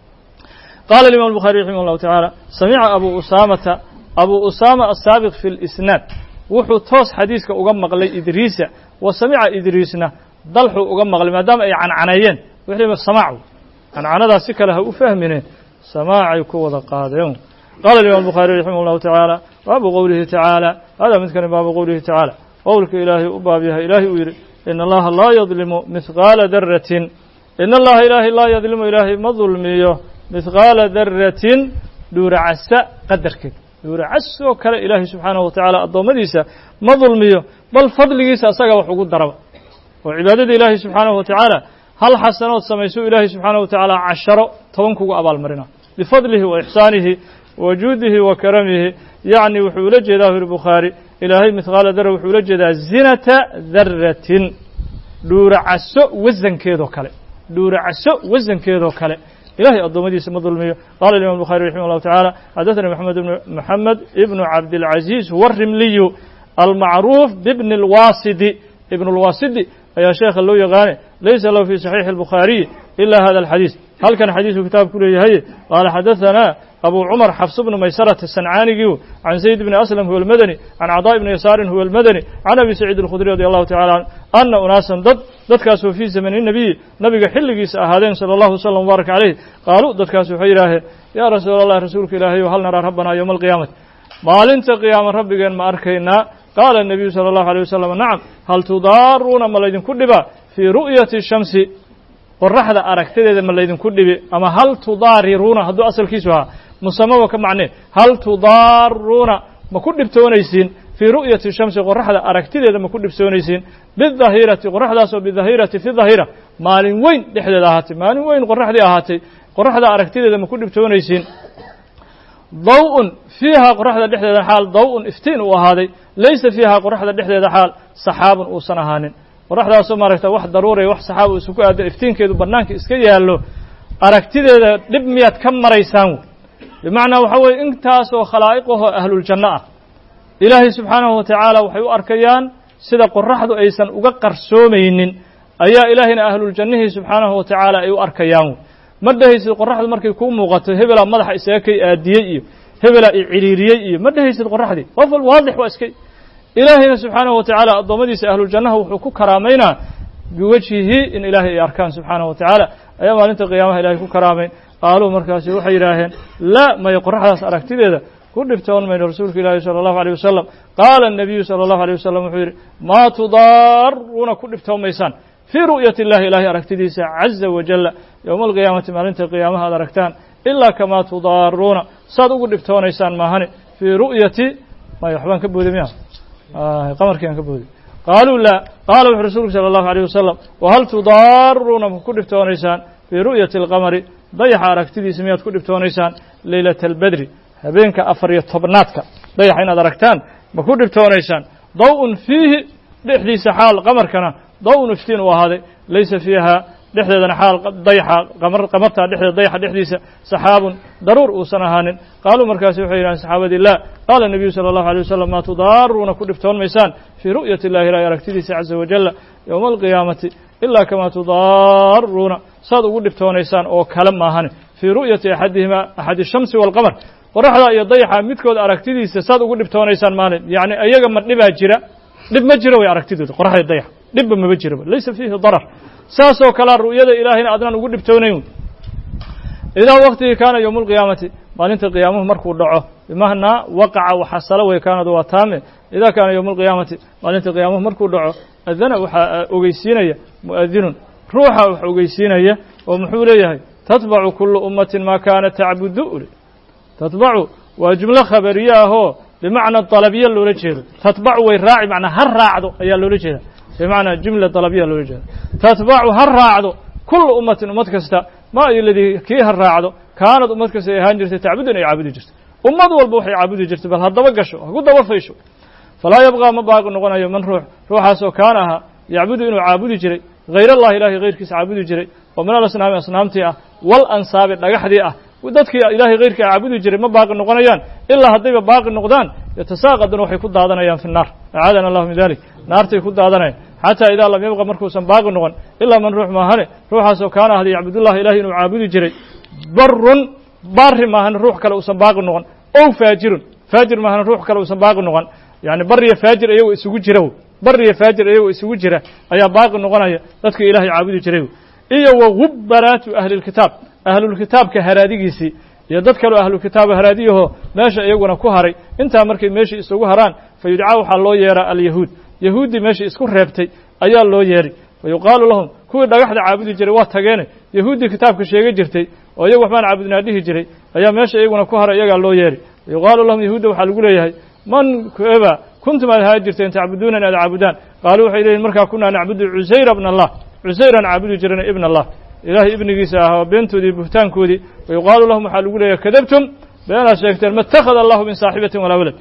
قال الإمام البخاري رحمه الله تعالى سمع أبو أسامة أبو أسامة السابق في الإسناد وحو توس حديثك أغمق لي إدريس وسمع إدريسنا ضلحو أغمق لي ما دام أي عن عنايين وحلم سمعوا عن عنا سكلها وفهمني سماعي كوضا قادرون قال الإمام البخاري رحمه الله تعالى باب قوله تعالى هذا مثل باب قوله تعالى قولك إلهي أبابها إلهي ويري إن الله لا يظلم مثقال ذرة إن الله إلهي لا يظلم إلهي ما ظلميه مثقال ذرة دور عسى قدرك دور عسى وكلا إلهي سبحانه وتعالى الضومديسة ما ظلميه بل فضل جيسى سقى وحقود ضرب وعبادة إلهي سبحانه وتعالى هل حسنات سميسو إلهي سبحانه وتعالى عشر طبنكو أبال مرنا بفضله وإحسانه وجوده وكرمه يعني وحول جداه البخاري إلهي مثقال ذرة وحول جدا زنة ذرة دور عسو وزن كيدو كله دور عسو وزن كيدو كله إلهي الضمدي سمى ظلمية قال الإمام البخاري رحمه الله تعالى حدثنا محمد بن محمد ابن عبد العزيز والرملي المعروف بابن الواسدي ابن الواسدي يا شيخ اللو يغاني ليس له في صحيح البخاري إلا هذا الحديث هل كان حديث كتاب كله هي قال حدثنا أبو عمر حفص بن ميسرة السنعاني عن زيد بن أسلم هو المدني عن عطاء بن يسار هو المدني عن أبي سعيد الخدري رضي الله تعالى عنه أن أناسا ضد ضد كاسوا في زمن النبي نبي حلقيس أهادين صلى الله وسلم وبارك عليه قالوا ضد كاسوا حيراه يا رسول الله رسولك إلهي وهل نرى ربنا يوم القيامة ما لنت قيام ربك ما أركينا قال النبي صلى الله عليه وسلم نعم هل تضارون ما لدين كدبا في رؤية الشمس والرحلة أركتدي ما لدين كدبا أما هل تضاررون هذا أصل كيسها مسمى وكمعنى هل تضارون ما كدبتونيسين في رؤية الشمس والرحلة أركتدي ما كدبتونيسين بالظهيرة والرحلة سو بالظهيرة في الظهيرة مال وين دحد هاتي مال وين والرحلة هاتي والرحلة أركتدي ما كدبتونيسين ضوء فيها قرحة دحدة حال ضوء افتين وهذه ليس فيها قرحة دحدة حال سحاب وصنهان قرحة سمارة واحد ضروري واحد سحاب وسكوا افتين كده برنامج اسكيه له أركتده لب مئة كم مرة يساوي بمعنى وحوي انتاس وخلائقه أهل الجنة إلهي سبحانه وتعالى وحيو أركيان سيدا قرحة أيسا وقر سومين أيا إلهنا أهل الجنة سبحانه وتعالى أيو أركيان مدهيس القرحة مركي يكون مغطى هبلا مدح إساكي آديي هبلا إعريريي مدهيس القرحة دي وفل واضح واسكي إلهنا سبحانه وتعالى الضمديس أهل الجنة وحكو كرامينا بوجهه إن إلهي أركان سبحانه وتعالى أيام أنت قيامها إلهي كو كرامين قالوا مركاسي وحي إلهين لا ما يقرح لس أركتي ذا كل بتون من رسولك الله صلى الله عليه وسلم قال النبي صلى الله عليه وسلم ما تضارون كل بتون ميسان في رؤية الله إلهي أركتديس عز وجل يوم القيامة ما لنت قيامها هذا ركتان إلا كما تضارون صادقوا لبتون إيسان ماهني في رؤية ما يحبان كبودي مياه آه قمر كيان كبودي قالوا لا قالوا الرسول صلى الله عليه وسلم وهل تضارون كل بتون إيسان في رؤية القمر ضيح أركتديس مياه كل بتون إيسان ليلة البدر هبينك أفرية طبناتك ضيح إن هذا ركتان ما كل بتون إيسان ضوء فيه لحديث حال قمر كنا ضوء نفتين وهذا ليس فيها دحدة حال ضيحة قمر قمرتها دحدة ضيحة دحديسة سحاب ضرور وسنهان قالوا مركز وحيران سحابة الله قال النبي صلى الله عليه وسلم ما تضارون كل فتون ميسان في رؤية الله لا يركتديس عز وجل يوم القيامة إلا كما تضارون صادوا كل فتون ميسان أو كلام ماهن في رؤية أحدهما أحد الشمس والقمر ورحلة يضيحة متكود أركتديس صادوا كل فتون ميسان ماهن يعني أيها من نبها جرا نب مجرى ويركتديس قرحة يضيح نب ما بجرى ليس فيه ضرر ساسو كلا رؤية إلهنا أدنى نقول بتونيون إذا وقته كان يوم القيامة ما لنت القيامة مركو دعوه بمهنا وقع وحصل وكان دوا تامه إذا كان يوم القيامة ما لنت القيامة مركو دعوه أذن أوجيسينية مؤذن روح أوجيسينية ومحوليه تتبع كل أمة ما كانت تعبد تتبع وجملة خبرية هو بمعنى الطلبية اللي رجل تتبع ويراعي معنى هر راعده أي اللي رجل بمعنى جملة طلبية اللي رجل تتبع هر راعده كل أمة أمة كستا ما الذي كي هر راعده كانت أمة كستا هانجرت تعبدون يعبد جرت أمة والبوح يعبد جرت بل هذا وقشوا قد وفيشوا فلا يبغى مباق نقول يوم من روح روحها سو كانها يعبد إنه عابد جري غير الله إلهي غير كيس عابد جري ومن الأصنام أصنامتها والأنصاب الأجحدية ودتك إلهي غير كعابد جري ما باق نقوليان إلا هذي باق النقدان يتساقط نوح يكون هذا أيام في النار أعاذنا الله من ذلك نار يكون هذا حتى إذا لم يبقى مركوسا باق النقن إلا من روح ما هني روحها سو كان هذه يعبد الله إلهي إنه عابد جري بر بار ما هن روح كلا وسن باق النقن أو فاجر فاجر ما هن روح كلا وسن باق النقن يعني بر فاجر أيوه يسوي جرو بر فاجر أيوه يسوي جرا أيا باق النقن أيا ذاتك إلهي عابد جري إيه وغبرات أهل الكتاب أهل الكتاب كهراديسي يدك له أهل الكتاب هراديه ماشي يجونا كهري أنت أمرك ماشي يسوي هران فيدعوا حلو يرى اليهود يهودي ماشي يسكر ربتي أيا الله يري ويقال لهم كل ده واحد عابد جري واتجانه يهودي كتاب كشيء جرتي ويجوا حمان عابدنا هذه جري أيا ماشي يجونا كهري يجا الله يري يقال لهم يهود وحلو له من كذا كنتم على هاجرتين تعبدون أن عبدان قالوا حيدين مركا كنا نعبد عزير ابن الله عزيرا عبد جرنا ابن الله إلهي ابن جيسا وبنته دي بهتان كودي ويقال لهم حلو له كذبتم بأن شيكتر ما اتخذ الله من صاحبة ولا ولد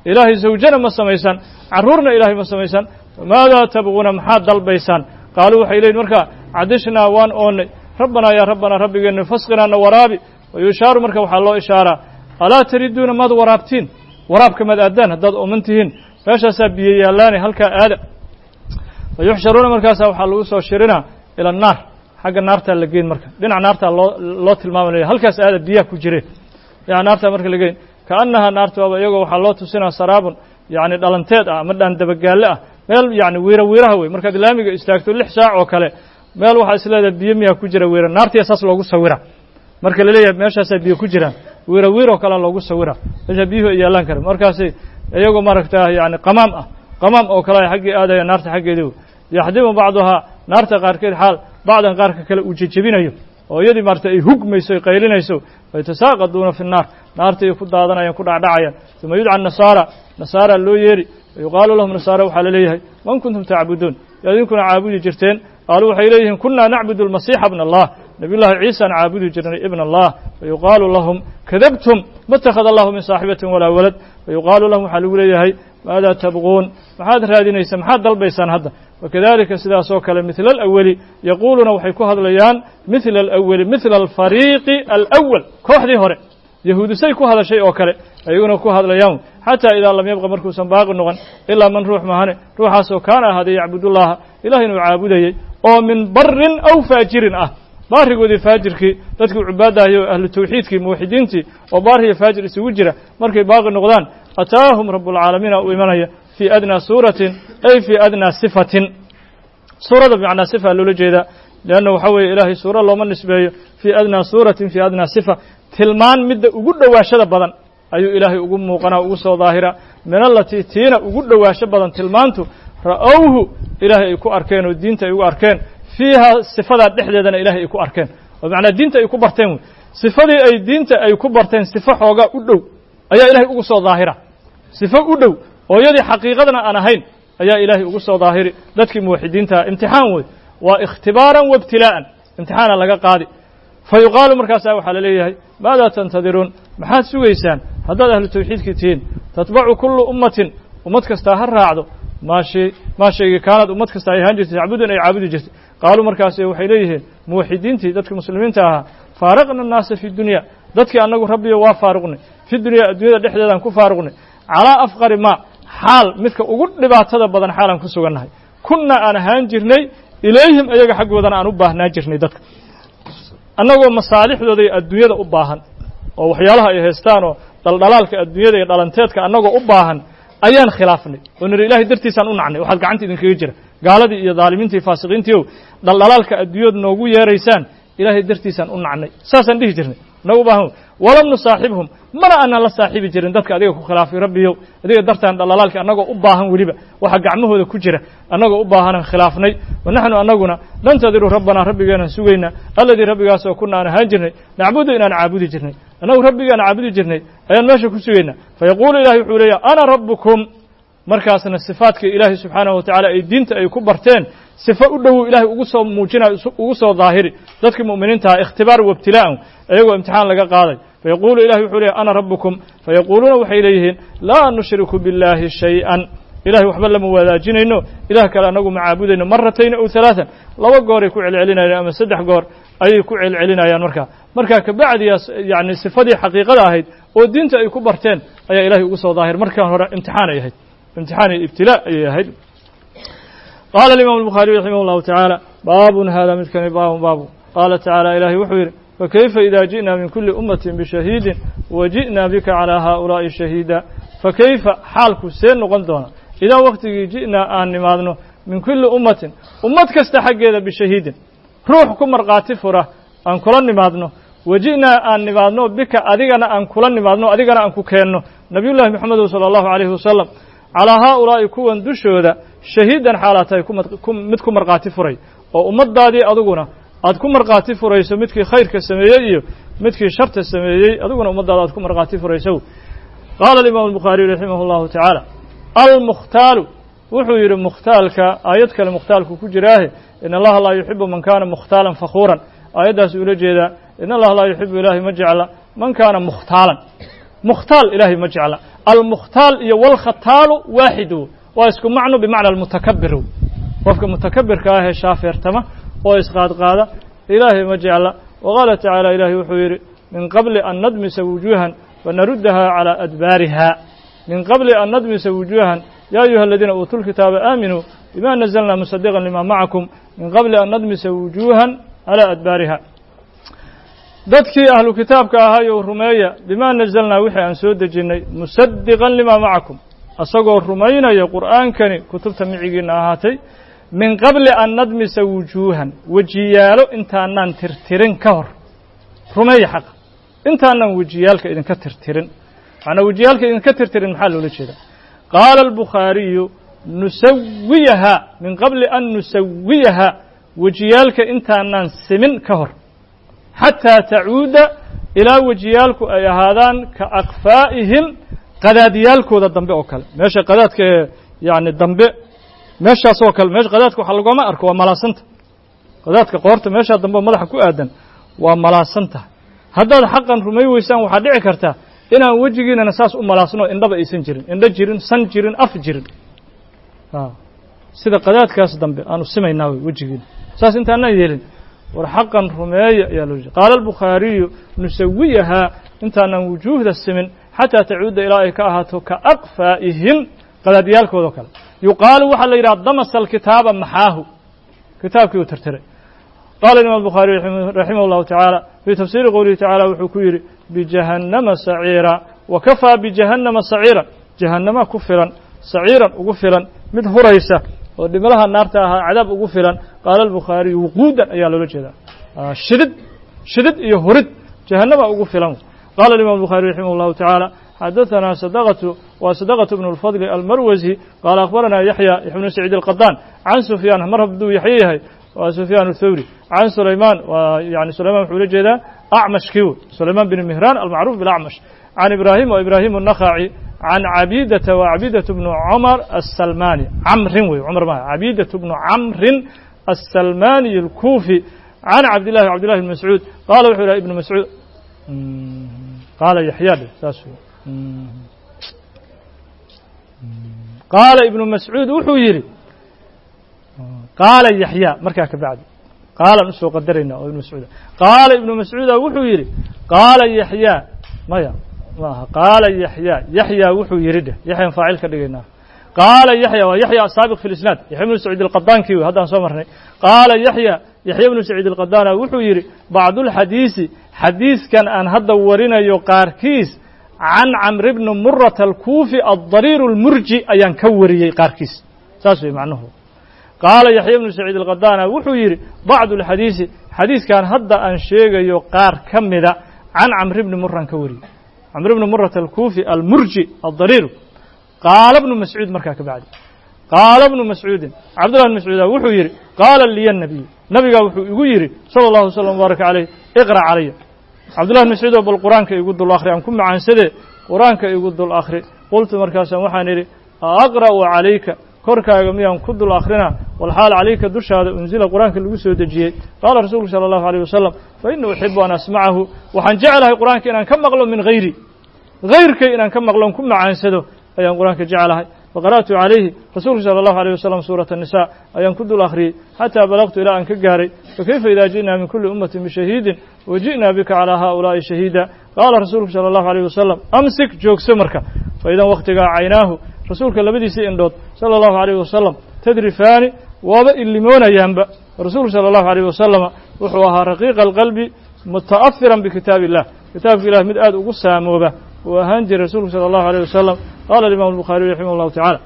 ilaahay zawjana ma samaysan carruurna ilaahay ma samaysan maadaa tabquuna maxaad dalbaysaan qaaluu waxay leeyihin markaa cadishnaa waan oonnay rabbanaa yaa rabbanaa rabbigeenna fasqinaana waraabi wayushaaru marka waxaa loo ishaaraa alaa tariduuna maad waraabtiin waraabka maad aadaan haddaad ooman tihiin meeshaasaa biyo yaallaane halkaa aada fayuxsharuuna markaasaa waxaa lagu soo shirinaa ila annaar xagga naartaa la geyn marka dhinac naartaa loo loo tilmaamanaya halkaas aada biyaha ku jireen dhinac naartaa marka la geyn kaannahaa naarta waaba iyagoo waxaa loo tusinaa saraabun yacni dhalanteed ah ama dhaan dabagaalle ah meel yacni wiira wiiraha wey markaad laamiga istaagto lix saac oo kale meel waxaa is leedahay biyo miyaa ku jira wiira naartiya saas loogu sawira marka la leeyahay meeshaasaa biyo ku jiraan wiira wiir oo kalea loogu sawira meeshaa biyuhu ay yaallaan kara markaasi iyagoo maaragtaa yacni qamaam ah qamaam oo kale ay xaggii aadaya naarta xaggeedii yaxdimu bacduhaa naarta qaarkeed xaal bacdan qaarka kale uu jejebinayo oo iyadii maarata ay hugmayso ay qaylinayso fayatasaaqaduuna fi nnaar naartii ay ku daadanayaan ku dhacdhacayaan uma yudca nasaara nasaara loo yeeri fayuqaalu lahum nasaara waxaa la leeyahay man kuntum tacbuduun yaa idinkuna caabudi jirteen qaaluu waxay leeyihiin kunaa nacbudu almasiixa bna allah nabiy llaahi ciisaan caabudi jirnay ibna allah fayuqaalu lahum kadabtum ma itakhada allahu min saaxibatin walaa walad fayuqaalu lahum waxaa lagu leeyahay maadaa tabquun maxaad raadinaysaan maxaad dalbaysaan hadda wakadalika sidaas oo kale midla alawali yaquuluuna waxay ku hadlayaan midla alawali midla alfariiqi alawal kooxdii hore yahuudisay ku hadashay oo kale ayaguna ku hadlayaan xataa idaa lam yabqa markuusan baaqi noqon ilaa man ruux mahane ruuxaasoo kaana ahaaday yacbudullaha ilaah inuu caabudayay oo min barin aw faajirin ah baarigoodii faajirkii dadkii cubaadahay oo ahlu tawxiidkii muwaxidiintii oo baari iyo faajir isugu jira markay baaqi noqdaan ataahum rabbulcaalamiina u imanaya fii adnaa suuratin ay fii adnaa sifatin suurada bimacnaa sifa loola jeedaa leanna waxaa weeye ilaahay suuro looma nisbeeyo fii adnaa suuratin fii adnaa sifa tilmaan midda ugu dhowaashada badan ayuu ilaahay ugu muuqanaa ugu soo daahira min alatii tiina ugu dhowaasho badan tilmaantu ra'owhu ilaahay ay ku arkeen oo diinta ay ugu arkeen fiiha sifadaa dhexdeedana ilaahay ay ku arkeen oo macnaa diinta ay ku barteen wey sifadii ay diinta ay ku barteen sifo xoogaa u dhow ayaa ilaahay ugu soo daahira sifo u dhow oo iyadii xaqiiqadana aan ahayn ayaa ilaahay ugu soo daahiri dadkii muwaxidiintaha imtixaan wey waa ikhtibaaran wa ibtilaa'an imtixaana laga qaadi fa yuqaalu markaasaa waxaa la leeyahay maadaa tantadiruun maxaad sugaysaan haddaad ahlu tawxiidkii tihiin tatbacu kullu ummatin ummad kastaa ha raacdo maashi maa shaygii kaanad ummad kasta ay ahaan jirtay tacbudun ay caabudi jirtay qaaluu markaasi waxay leeyihiin muwaxidiintii dadkii muslimiinta ahaa faaraqna annaasa fi dunya dadkii annagu rabbiyo waa faaruqnay fi dunya adduunyada dhexdeedaan ku faaruqnay calaa afqari maa xaal midka ugu dhibaatada badan xaalaan ku sugannahay kunna aan ahaan jirnay ilayhim iyaga xaggoodana aan u baahnaan jirnay dadka annagoo masaalixdooda iyo adduunyada u baahan oo waxyaalaha ay haystaan oo dhaldhalaalka adduunyada iyo dhalanteedka annagoo u baahan ayaan khilaafnay oo niri ilahay dartiisaan u nacnay waxaad gacanta idinkaga jira gaaladii iyo dhaalimiintii iyo faasiqiintii ow dhaldhalaalka adduunyadu noogu yeeraysaan ilaahay dartiisaan u nacnay saasaan dhihi jirnay nagu u baahan walam nusaaxibhum mana aanaan la saaxiibi jirin dadka adiga ku khilaafay rabbiyow adiga dartaan dhaldhalaalka annagoo u baahan weliba waxa gacmahooda ku jira annagoo u baahanaan khilaafnay wa naxnu annaguna nantadiru rabbanaa rabbigeenaan sugaynaa alladii rabbigaasoo kuna aan ahaan jirnay nacbudu inaan caabudi jirnay annagu rabbigaan caabudi jirnay ayaan meesha ku sugaynaa fayaquulu ilahi wuxuu leeyahy ana rabbukum markaasna sifaadka ilaahay subxaanahu watacaala ay diinta ay ku barteen sifo u dhowow ilaahay ugu soo muujinayo ugu soo daahiri dadkii mu'miniintaha ikhtibaar waibtilaa'an iyagoo imtixaan laga qaaday fayaquulu ilahi wuxuu leeyahy ana rabbukum fayaquuluuna waxay leeyihiin laa nushriku biاllaahi shay-an ilahay waxba lama wadaajinayno ilah kale annagu ma caabudayno maratayn aw halaatan laba gooray ku celcelinayaan ama saddex goor ayay ku celcelinayaan markaa markaa kabacdiyaas yani sifadii xaqiiqada ahayd oo diinta ay ku barteen ayaa ilahay ugu soo daahir markaan hore imtixaan ay ahayd imtixaan iyo ibtilaa ayay ahayd qaala alimaamu albukhaariy raximah allahu tacaala baabun hada midkani baabun baabu qaala tacaala ilahay wuxuu yidhi fakayfa ida ji'na min kuli ummatin bishahiidin wa ji'na bika calaa haaulaa'i shahiida fakayfa xaalku see noqon doona idaa waktigii ji'naa aan nimaadno min kulli ummatin ummad kasta xaggeeda bishahiidin ruux ku markhaati fura aan kula nimaadno waji'naa aan nimaadno bika adigana aan kula nimaadno adigana aan ku keenno nabiyullaahi moxamedow sala allahu calayhi wasalam calaa haaulaa'i kuwan dushooda shahiidan xaalaa tahay mid ku markhaati furay oo ummaddaadii adiguna aad ku markhaati furayso midkii khayrka sameeyey iyo midkii sharta sameeyey adiguna ummaddaada aad ku markhaati furayso qaala alimaamu albukhaariyu raximah allahu tacaala almukhtaalu wuxuu yidhi mukhtaalka aayad kale mukhtaalku ku jiraahe in allaha laa yuxibu man kaana mukhtaalan fakhuuran aayaddaas ula jeedaa in allaha laa yuxibu ilaahay ma jecla man kaana mukhtaalan mukhtaal ilaahay ma jecla المختال iyo والختال واحد واسكو معنى بمعنى المتكبر وفق متكبر كاه شافرتما واسقاد قاده إلهي ما جعل وقال تعالى إلهي وحير من قبل أن ندمس وجوها ونردها على أدبارها من قبل أن ندمس وجوها يا أيها الذين أوتوا الكتاب آمنوا بما نزلنا مصدقا لما معكم من قبل أن ندمس وجوها على أدبارها dadkii ahlu kitaabka ahaa iyo rumeeya bima nazalna wixii aan soo dejinay musaddiqan lima ma'akum asagoo rumaynaya qur'aankani kutubta micigiina ahaatay min qabli an nadmisa wujuhan wajiyaalo intaanaan tirtirin ka hor rumeeya xaq intaanaan wajiyaalka idinka tirtirin ana wajiyaalka idinka tirtirin maxaa loola jeedaa qaala al-bukhaariyu nusawwiyaha min qabli an nusawwiyaha wajiyaalka intaanaan simin ka hor حتى تعود إلى وجيالك أي هذان كأقفائهم قداديالك وذا الدنبئ وكل ماشي قدادك يعني الدنبئ ماشي سوكل ماشي قدادك وحلقوا ما أركوا وملاسنت قدادك قورت ماشي الدنبئ ملحك وآدن وملاسنت هذا حقا رمي ويسان وحديع كرتا إنا وجينا نساس أملاسنو إن دبئ سنجرين إن دجرين سنجرين أفجرين آه سيدا قدادك كاس الدنبئ أنا سمعي ناوي وجينا ساس انت أنا يديرين ورحقا رمية يا لوجي قال البخاري نسويها انت أن وجوه السمن حتى تعود إلى إكاهته كأقفائهم قد ديالك وذكال يقال وحل إلى ضمس الكتاب محاه كتابك وترتري قال الإمام البخاري رحمه الله تعالى في تفسير قوله تعالى وحكير بجهنم سعيرا وكفى بجهنم سعيرا جهنم كفرا سعيرا وكفرا من هريسة ودمرها النار تاها عذاب وغفرا قال البخاري وقودا يا لوجه آه شدد شدد يهرد جهنم وغفرا قال الإمام البخاري رحمه الله تعالى حدثنا صدقة وصدقة ابن الفضل المروزي قال أخبرنا يحيى بن سعيد القطان عن سفيان مرهب دو يحيى وسفيان الثوري عن سليمان ويعني سليمان بن جدا أعمش كيو سليمان بن مهران المعروف بالأعمش عن إبراهيم وإبراهيم النخعي عن عبيدة وعبيدة بن عمر السلماني عمرو عمر ما عبيدة بن عمرو السلماني الكوفي عن عبد الله عبد الله بن مسعود قال وحول ابن مسعود قال يحيى قال ابن مسعود وحويري قال يحيى مركاك بعد قال نسو قدرنا ابن مسعود قال ابن مسعود وحويري قال يحيى ما يا قال يحيى يحيى وحو يرده يحيى فاعل كدغنا قال يحيى ويحيى السابق في الاسناد يحيى بن سعيد القطان كي هذا سو مرني قال يحيى يحيى بن سعيد القطان وحو يري بعض الحديث حديث كان ان هدا ورينيو قاركيس عن عمرو بن مرة الكوفي الضرير المرجي ايان كوريي قاركيس ساسو معناه قال يحيى بن سعيد القطان وحو يري بعض الحديث حديث كان هدا ان شيغيو قار كميدا عن عمرو بن مرة كوري عمرو بن مرة الكوفي المرجي الضرير قال ابن مسعود مركاك بعد قال ابن مسعود عبد الله بن مسعود وحو يري قال لي النبي نبي وحو يري صلى الله عليه وسلم وبارك عليه اقرأ علي عبد الله بن مسعود بالقرآن كي يقول الآخر أن كم عن سده قرآن كي يقول الآخر قلت مركاسا وحانيري أقرأ عليك كركا يوميا كد الآخرين والحال عليك دش هذا أنزل القرآن كاللي دجيه قال رسول صلى الله عليه وسلم فإنه أحب أن أسمعه وحن جعله القرآن كأن كم مغلوم من غيري غير كأن كم مغلوم كم عن سده أي القرآن كجعله وقرأت عليه رسول صلى الله عليه وسلم سورة النساء أي كد الآخرين حتى بلغت إلى أن كجاري فكيف إذا جئنا من كل أمة بشهيد وجئنا بك على هؤلاء شهيدا قال رسول صلى الله عليه وسلم أمسك جوك سمرك فإذا وقتك عيناه رسولك لبدي سيندوت صلى الله عليه وسلم تدرفان وابا الليمون ينبأ رسول صلى الله عليه وسلم وحوها رقيق القلب متأثرا بكتاب الله كتاب الله مدآد وقصها موبة وهنجي رسول صلى الله عليه وسلم قال الإمام البخاري رحمه الله تعالى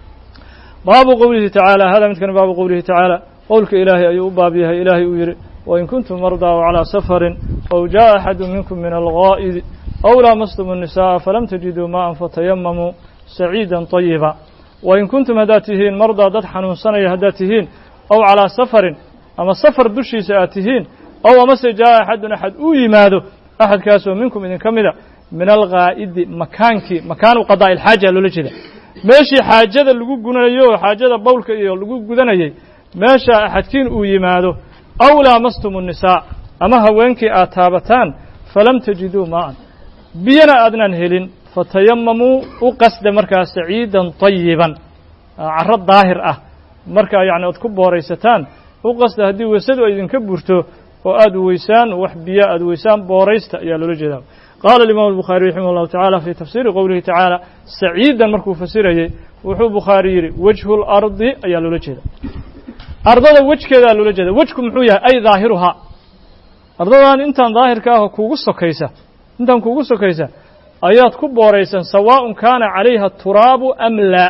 باب قوله تعالى هذا مثل باب قوله تعالى قولك إلهي أيوب بابيها إلهي أيري وإن كنتم مرضى وعلى سفر أو جاء أحد منكم من الغائد أو لامستم النساء فلم تجدوا ماء فتيمموا سعيدا طيبا وإن كنتم هداتهين مرضى ددحنوا سنة هداتهين أو على سفر أما السفر دشي سآتهين أو أمس جاء أحد أحد أوي ماذا أحد كاسو منكم إذن كمذا من الغائد مكانك مكان قضاء الحاجة لولجده ماشي حاجة اللقو قنايو حاجة بولك إيو اللقو قدنايي ماشي أحد كين أوي ماذا أو لامستم النساء أما هوينك آتابتان فلم تجدوا ماء بينا أدنى هلين fatayamamuu u qasda markaa saciidan طayiban caro daahir ah markaa yani ood ku booraysataan u qasda haddii weysadu ay idinka burto oo aada weysaan wax biyo aada weysaan booraysta ayaa loola jeedaa qaala الإimam الbukhaarي raximah الlahu taعalى fii tafsiri qowlihi taعaalى saciidan markuu fasirayey wuxuu bukhaari yidhi wajhu اlardi ayaa loola jeeda ardada wejkeedaa loola jeeda wejku muxuu yahay ay daahiruhaa ardadan intaan daahirka ah kuugu sokaysa intaan kuugu sokaysa ayaad ku booraysan sawaaءun kaana calayha turaabu am laa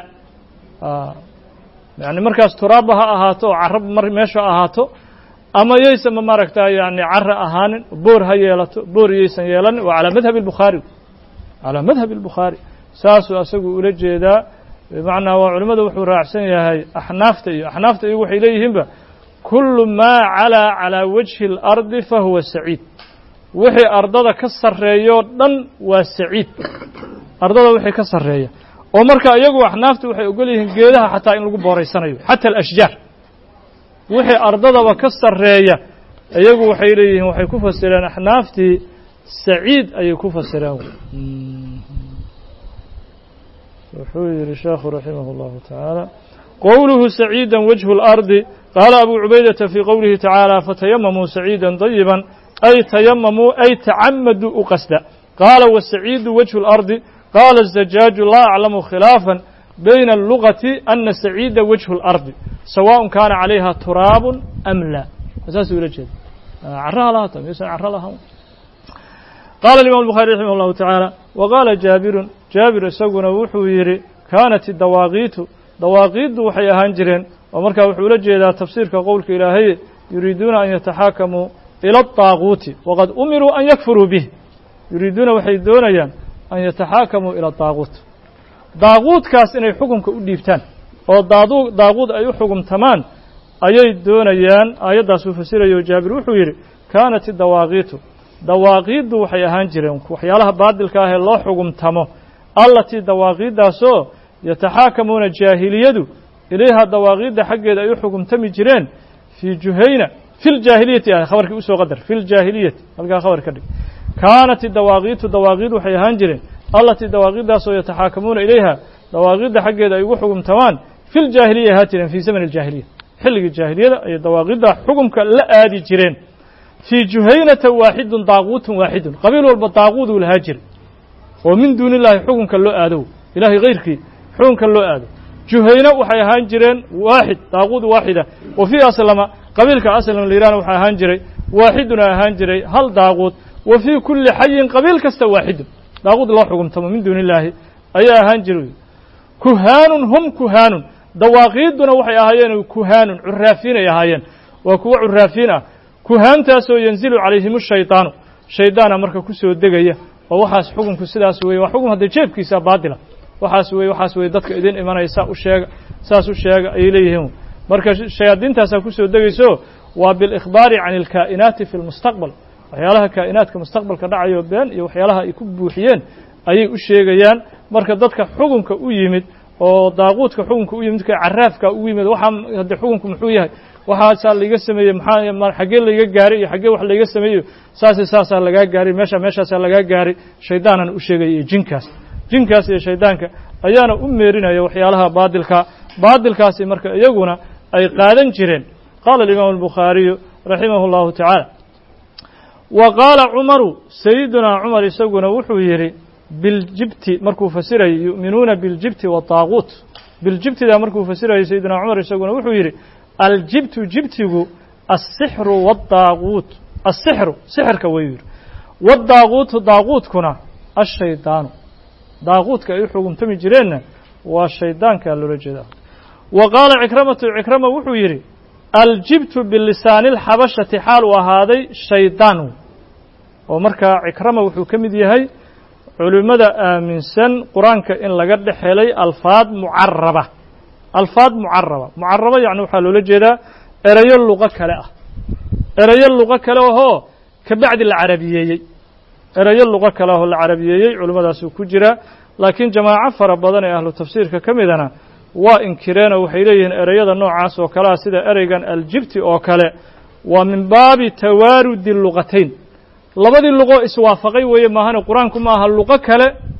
yani markaas turaabba ha ahaato oo carab mar meesha ahaato ama yaysama maaragtaa yani cara ahaanin boor ha yeelato boor yaysan yeelanin waa calaa madhabi الbukhaari calaa madhabi الbukhaari saasuu asagu ula jeedaa bimacnaa waa culimmada wuxuu raacsan yahay axnaafta iyo axnaafta iyagu waxay leeyihiinba kulu maa calaa calaa wajhi اlardi fahuwa saciid wixii ardada ka sarreeyoo dhan waa saciid ardada wixii ka sarreeya oo marka iyagu axnaaftu waxay ogol yihiin geedaha xataa in lagu booraysanayo xata alashjaar wixii ardadaba ka sarreeya iyagu waxay leeyihiin waxay ku fasireen axnaaftii saciid ayay ku fasireen wuxuu yihi sheekhu raximah اllahu taعaalى qowluhu saciida wajhu اlardi qaala abu cubaydata fii qowlihi taعaalى fatayamamuu saciida طayiba ay tayamamuu ay tacamaduu u qasda qaala wasaciidu wajhu اlardi qaala الzajaaju laa aclamu khilaafا bayna اllugati ana saciida wajhu اlardi sawaaء kaana calayha turaabu am laa saasuu ula jeeda caraha lahaata miyuusan caro lahaan qaala الimam الbukhaari raximah اllahu taعaalى waqaala jaabirun jaabir isaguna wuxuu yidhi kaanat idawaaqiitu dawaaqiiddu waxay ahaan jireen oo markaa wuxuu ula jeedaa tafsiirka qowlka ilaahay yuriiduuna an yataxaakamuu ila الطaaguuti waqad umiruu an yakfuruu bih yuriiduuna waxay doonayaan an yataxaakamuu ila الطaaguut daaquudkaas inay xukunka u dhiibtaan oo daadu daaquud ay u xukumtamaan ayay doonayaan aayaddaasuu fasirayo jaabir wuxuu yidhi kaanat idawaaqiitu dawaaqiiddu waxay ahaan jireen waxyaalaha baadilka ah ee loo xugumtamo allatii dawaaqiiddaasoo yataxaakamuuna jaahiliyadu ilayha dawaaqiidda xaggeeda ay u xugumtami jireen fii juhayna fi ljaahiliyati ah khabarkii usoo qadar fi ljaahiliyati halkaa khabar ka dhig kaanat idawaaqiitu dawaaqiid waxay ahaan jireen allatii dawaaqiiddaasoo yataxaakamuuna ilayha dawaaqiidda xaggeeda ay ugu xugumtamaan fi ljaahiliya ahaa jireen fii zamani aljaahiliya xilligii jaahiliyada ayay dawaaqiidda xugumka la aadi jireen fii juhaynata waaxidun daaquutun waaxidun qabiil walba daaquuduu lahaa jira oo min duuni illaahi xukunka loo aadow ilaahay kayrkii xukunka loo aado juhayna waxay ahaan jireen waaxid daaquud waaxida wa fii aslama qabiilka aslam layihahna waxaa ahaan jiray waaxiduna ahaan jiray hal daaquud wa fii kulli xayin qabiil kasta waaxidun daaquud loo xugumtamo min duuni illaahi ayaa ahaan jiray kuhaanun hum kuhaanun dawaaqiidduna waxay ahaayeen kuhaanun curaafiin ay ahaayeen waa kuwo curaafiin ah kuhaantaasoo yanzilu calayhim shaydaanu shaydaana marka ku soo degaya oo waxaas xukunku sidaas weeye waa xukun hadda jeebkiisa baadila waxaas weye waxaas weye dadka idin imanaysa u sheega saas u sheega ayay leeyihiin marka shayaadiintaasaa ku soo degayso waa bilikhbaari can alkaa'inaati fi lmustaqbal waxyaalaha kaa'inaadka mustaqbalka dhacayo been iyo waxyaalaha ay ku buuxiyeen ayay u sheegayaan marka dadka xukunka u yimid oo daaquudka xukunka u yimid ka caraafka u yimid waxaa hadde xukunku muxuu yahay waxaasaa laiga sameeyey maxaa xaggee laiga gaaray iyo xaggee wax laiga sameeyo saasi saasaa lagaa gaaray meesha meeshaasaa lagaa gaaray shaydaanan u sheegaya iyo jinkaas jinkaas iyo shaydaanka ayaana u meerinaya waxyaalaha baadilka baadilkaasi marka iyaguna ay qaadan jireen qaala alimaamu albukhaariyu raximah اllahu tacaala wa qaala cumaru sayidunaa cumar isaguna wuxuu yidhi biljibti markuu fasirayay yu'minuuna biاljibti waطaaquut biljibtida markuu fasirayay sayidunaa cumar isaguna wuxuu yidhi aljibtu jibtigu alsixru waاdaaquut asixru sixirka wayuu yidhi waاdaaquutu daaquutkuna ashaydaanu daaquudka ay u xugumtami jireenna waa shaydaankaa loola jeedaa wa qaala cikramatu cikrama wuxuu yidhi aljibtu bilisaani اlxabashati xaal uu ahaaday shaydaan oo markaa cikrama wuxuu ka mid yahay culimmada aaminsan qur-aanka in laga dhex helay alfaad mucaraba alfaad mucaraba mucaraba yacni waxaa loola jeedaa erayo luqo kale ah erayo luqo kale ahoo ka bacdi la carabiyeeyey erayo luqo kale ahoo la carabiyeeyey culimmadaasuu ku jiraa laakiin jamaaco fara badan ee ahlu tafsiirka ka midana waa inkireenoo waxay leeyihiin ereyada noocaas oo kale ah sida ereygan aljibti oo kale waa min baabi tawaarudi luqatayn labadii luqo iswaafaqay weeye maahane qur-aanku ma aha luqo kale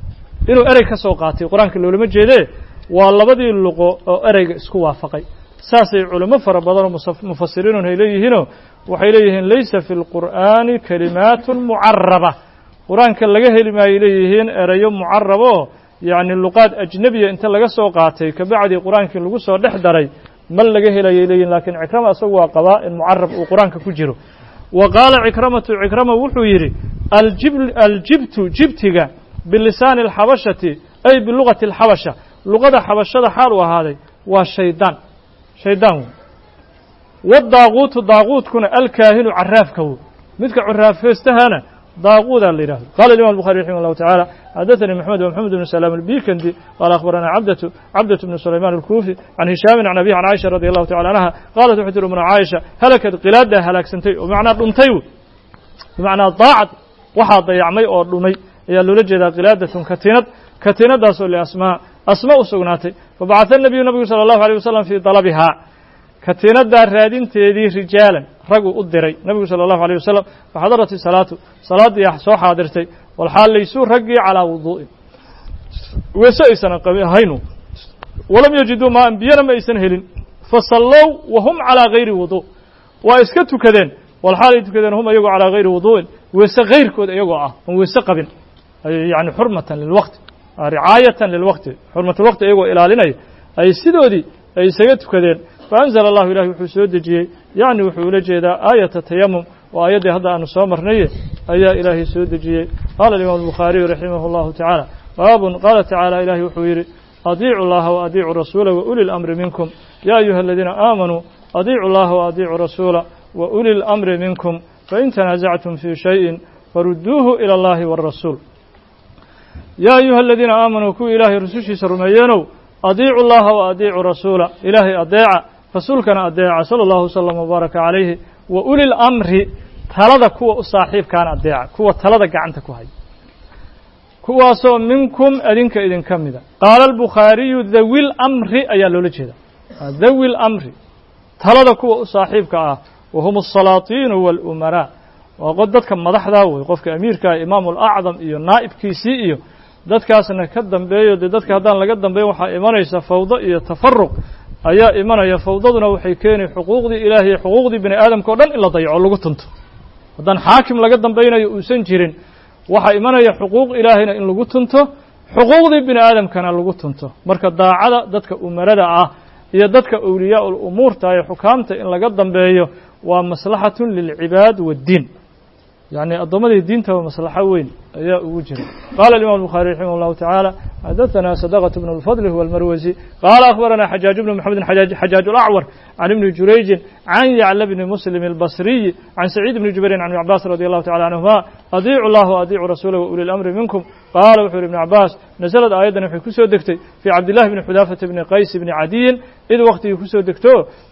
inuu erey ka soo qaatay qur-aanka loolama jeedee waa labadii luqo oo ereyga isku waafaqay saasay culimo fara badan oo mufasiriinun ay leeyihiinoo waxay leeyihiin laysa fi lqur'aani kalimaatun mucaraba qur-aanka laga heli maayay leeyihiin erayo mucarabo yacni luqaad ajnebiya inta laga soo qaatay kabacdii qur-aankii lagu soo dhex daray ma laga helayay leeyihin lakiin cikrama isagu waa qabaa in mucarab uu qur-aanka ku jiro wa qaala cikramatu cikrama wuxuu yidhi aljib aljibtu jibtiga bilisaani alxabashati ay bilugati alxabasha luqada xabashada xaal u ahaaday waa shaydaan shaydaan wadaaquutu daaquutkuna alkaahinu caraafka wo midka caraafeystahana daaquudaa la yidhahdo qala imam الbuخarي raximah الlahu taعalى xadaثnii mxamed ومxamed بn سلام الbikandi qala akhbarana cabdة cabdة بn sulayman الkufi can hishaami can abihi can caiشha radي الlahu taعala canha qalat waxay tiri umna caaisha halakad qilaadaa halaagsantay oo macnaa dhuntay bimacnaa daacad waxaa dayacmay oo dhumay ayaa loola jeedaa qilaadatun katiinad katiinadaasoo liasmaa asma u sugnaatay fabacaثa الnabiyu nabigu salى الlahu عalيه wasalam fii dalabihaa katiinadaa raadinteedii rijaalan raguu u diray nabigu salى الlahu عalيه wasalam faxadarat isalaatu salaaddii soo xaadirtay walxaal laysuu raggii calaa wuduu'in weese aysan ahaynu walam yajiduu maan biyana ma aysan helin fasallow wahum calىa gayri wudu' waa iska tukadeen walxaal ay tukadeen hum iyagoo calىa gayri wudu'in weese kayrkood iyagoo ah oon weese qabin yani xurmatan lilwaqti ricaayatan lilwaqti xurmatulwaqti iyagoo ilaalinaya ay sidoodii ay isaga tukadeen faanzala allahu ilahi wuxuu soo dejiyey yacni wuxuu ula jeedaa aayata tayamum oo aayaddii hadda aanu soo marnaye ayaa ilaahay soo dejiyey qaala alimaam الbukhaariyu raximah اllahu tacaala baabun qaala tacaala ilahi wuxuu yidhi adiicu llaha waadiicu rasuula wauli اlamri minkum ya ayuha aladiina aamanuu adiicu llaha waadiicu rasuula wauli اlamri minkum fain tanaasactum fii shayin farudduuhu ilى اllahi wاrasuul ya ayuha aladiina aamanuu kuwii ilaahay rusushiisa rumeeyeenow adiicu llaha waadiicu rasuula ilaahay adeeca rasuulkana adeeca sala allahu wasalam wabaaraka calayhi wa uli lamri talada kuwa u saaxiibkaana adeeca kuwa talada gacanta ku haya kuwaasoo minkum adinka idinka mida qaala albukhaariyu dhawi lamri ayaa loola jeeda dhawi lamri talada kuwa u saaxiibka ah wa hum asalaatiinu waalumaraa waa qod dadka madaxdaa wey qofka amiirkaa imaamu alacdam iyo naa'ibkiisii iyo dadkaasna ka dambeeyo dee dadka haddaan laga dambeyn waxaa imanaysa fawdo iyo tafaruq ayaa imanaya fawdaduna waxay keeni xuquuqdii ilaahi iyo xuquuqdii bini aadamka o dhan in la dayaco lagu tunto haddaan xaakim laga dambaynayo uusan jirin waxaa imanaya xuquuq ilaahayna in lagu tunto xuquuqdii bini aadamkana lagu tunto marka daacada dadka umarada ah iyo dadka awliyaa ulumuurta ee xukaamta in laga dambeeyo waa maslaxatun lilcibaad waaddiin يعني الضمدي دين تو مصلحة وين يا وجري قال الإمام البخاري رحمه الله تعالى حدثنا صدقة بن الفضل هو المروزي قال أخبرنا حجاج بن محمد حجاج حجاج الأعور عن ابن جريج عن يعلى بن مسلم البصري عن سعيد بن جبير عن ابن عباس رضي الله تعالى عنهما أطيعوا الله وأطيعوا رسوله وأولي الأمر منكم قال وحور ابن عباس نزلت أيضا في كسو دكتي في عبد الله بن حذافة بن قيس بن عدي إذ وقت كسو دكتو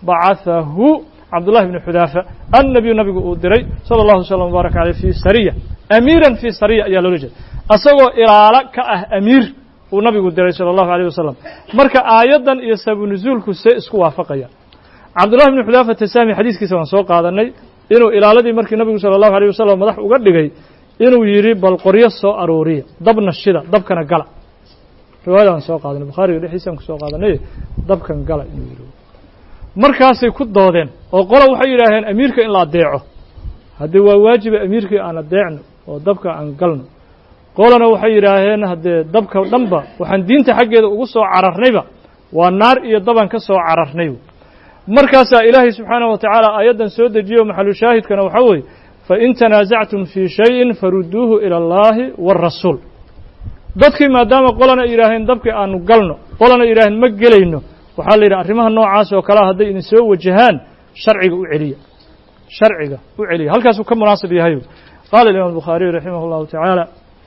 بعثه عبد الله بن حذافة النبي النبي أدري صلى الله عليه وسلم وبارك عليه في سرية أميرا في سرية يا لوجد أصغى إلى كأه أمير ونبي أدري صلى الله عليه وسلم مرك آيادا يسبب نزول كسيس وافقيا عبد الله بن حذافة تسامي حديث كيسان سوق هذا النبي إنه إلى الذي مرك النبي صلى الله عليه وسلم مدح وقدقي إنه يريب بالقرية سو أرورية ضبنا الشدة ضب كان قلع رواية عن سوق هذا البخاري ولحسن سوق هذا النبي ضب كان قلع إنه يريب markaasay ku doodeen oo qola waxay yidhaaheen amiirka in la adeeco haddii waa waajiba amiirkii aan adeecno oo dabka aan galno qolana waxay yidhaaheen haddee dabka dhanba waxaan diinta xaggeeda ugu soo cararnayba waa naar iyo daban ka soo cararnay markaasaa ilaahay subxaanahu wa tacaala aayaddan soo dejiyo maxalu shaahidkana waxaa weeye fain tanaasactum fii shayin farudduuhu ila allahi wاrasuul dadkii maadaama qolana yidhaaheen dabkii aanu galno qolana yidhaaheen ma gelayno waxaa la yidhaha arrimaha noocaas oo kalea hadday idin soo wajahaan sharciga u celiya sharciga u celiya halkaasuu ka munaasib yahay qaala imam الbukhaariyu raximah اllahu tacaala